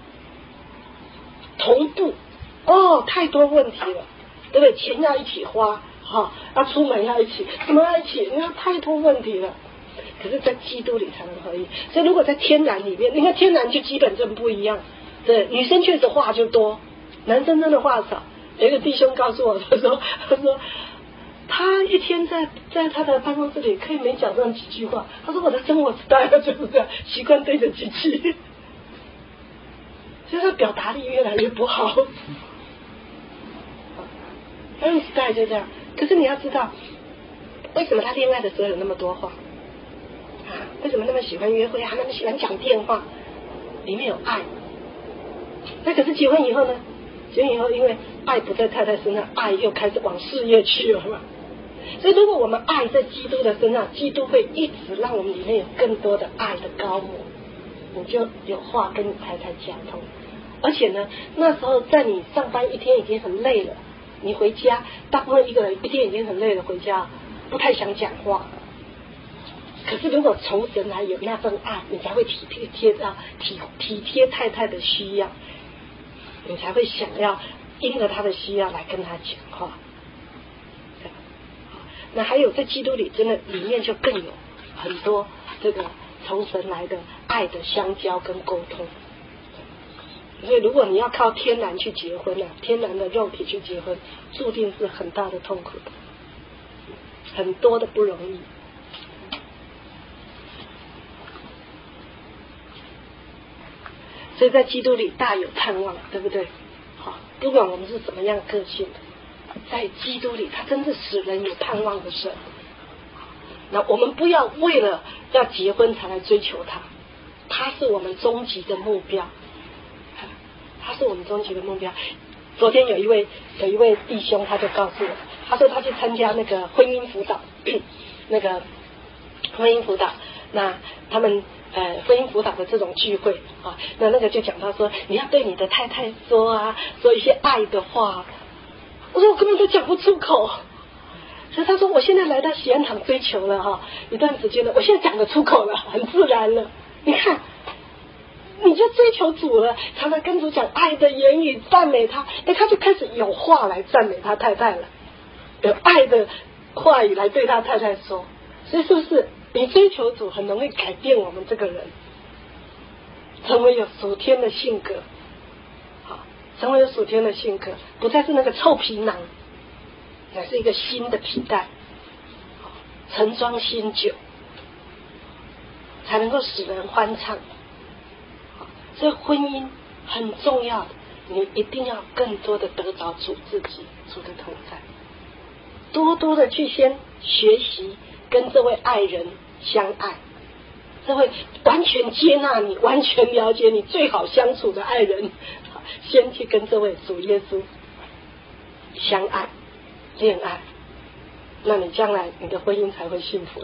同步，哦，太多问题了，对不对？钱要一起花，哈，要出门要一起，什么要一起，那太多问题了。可是在基督里才能合一，所以如果在天然里面，你看天然就基本真不一样，对，女生确实话就多，男生真的话少。有一个弟兄告诉我，他说他说他一天在在他的办公室里可以没讲上几句话，他说我的生活 style 就是这样，习惯对着机器，所以他表达力越来越不好，他用 style 就这样。可是你要知道，为什么他恋爱的时候有那么多话？为什么那么喜欢约会啊？那么喜欢讲电话？里面有爱。那可是结婚以后呢？结婚以后，因为爱不在太太身上，爱又开始往事业去了嘛。所以，如果我们爱在基督的身上，基督会一直让我们里面有更多的爱的高模，你就有话跟你太太讲通。而且呢，那时候在你上班一天已经很累了，你回家，大部分一个人一天已经很累了，回家不太想讲话。可是如果从神来有那份爱，你才会体贴贴到体体贴太太的需要，你才会想要因着他的需要来跟他讲话。那还有在基督里，真的里面就更有很多这个从神来的爱的相交跟沟通。所以如果你要靠天然去结婚啊，天然的肉体去结婚，注定是很大的痛苦的，很多的不容易。所以在基督里大有盼望，对不对？好，不管我们是什么样个性的，在基督里他真是使人有盼望的神。那我们不要为了要结婚才来追求他，他是我们终极的目标，他是我们终极的目标。昨天有一位有一位弟兄他就告诉我，他说他去参加那个婚姻辅导那个婚姻辅导，那他们呃婚姻辅导的这种聚会啊，那那个就讲到说你要对你的太太说啊，说一些爱的话。我说我根本都讲不出口，所以他说我现在来到喜安堂追求了哈一段时间了，我现在讲得出口了，很自然了。你看你就追求主了，常常跟主讲爱的言语，赞美他，哎，他就开始有话来赞美他太太了，有爱的话语来对他太太说。所以是不是你追求主很容易改变我们这个人，成为有属天的性格，好，成为有属天的性格，不再是那个臭皮囊，乃是一个新的皮带，盛装新酒，才能够使人欢畅。所以婚姻很重要的，你一定要更多的得着主自己，主的同在，多多的去先学习跟这位爱人相爱，这位完全接纳你、完全了解你、最好相处的爱人，先去跟这位主耶稣相爱、恋爱，那你将来你的婚姻才会幸福的。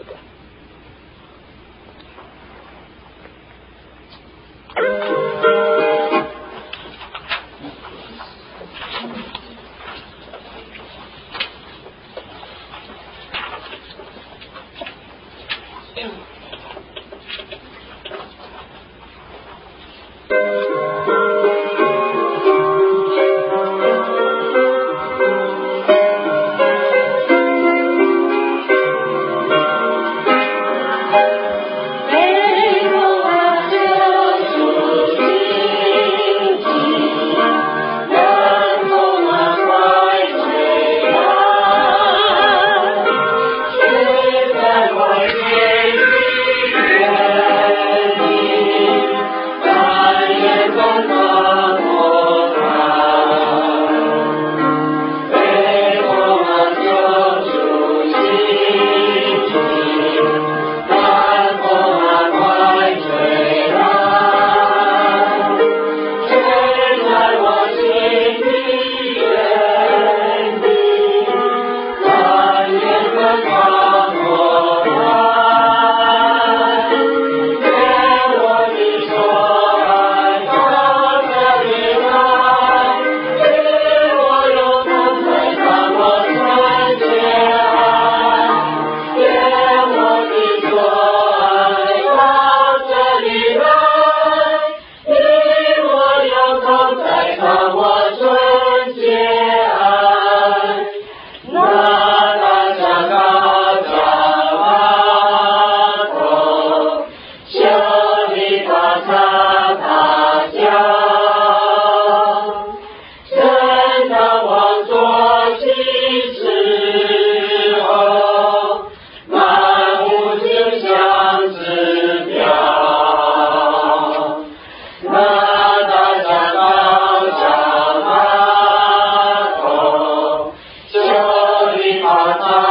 Thank you.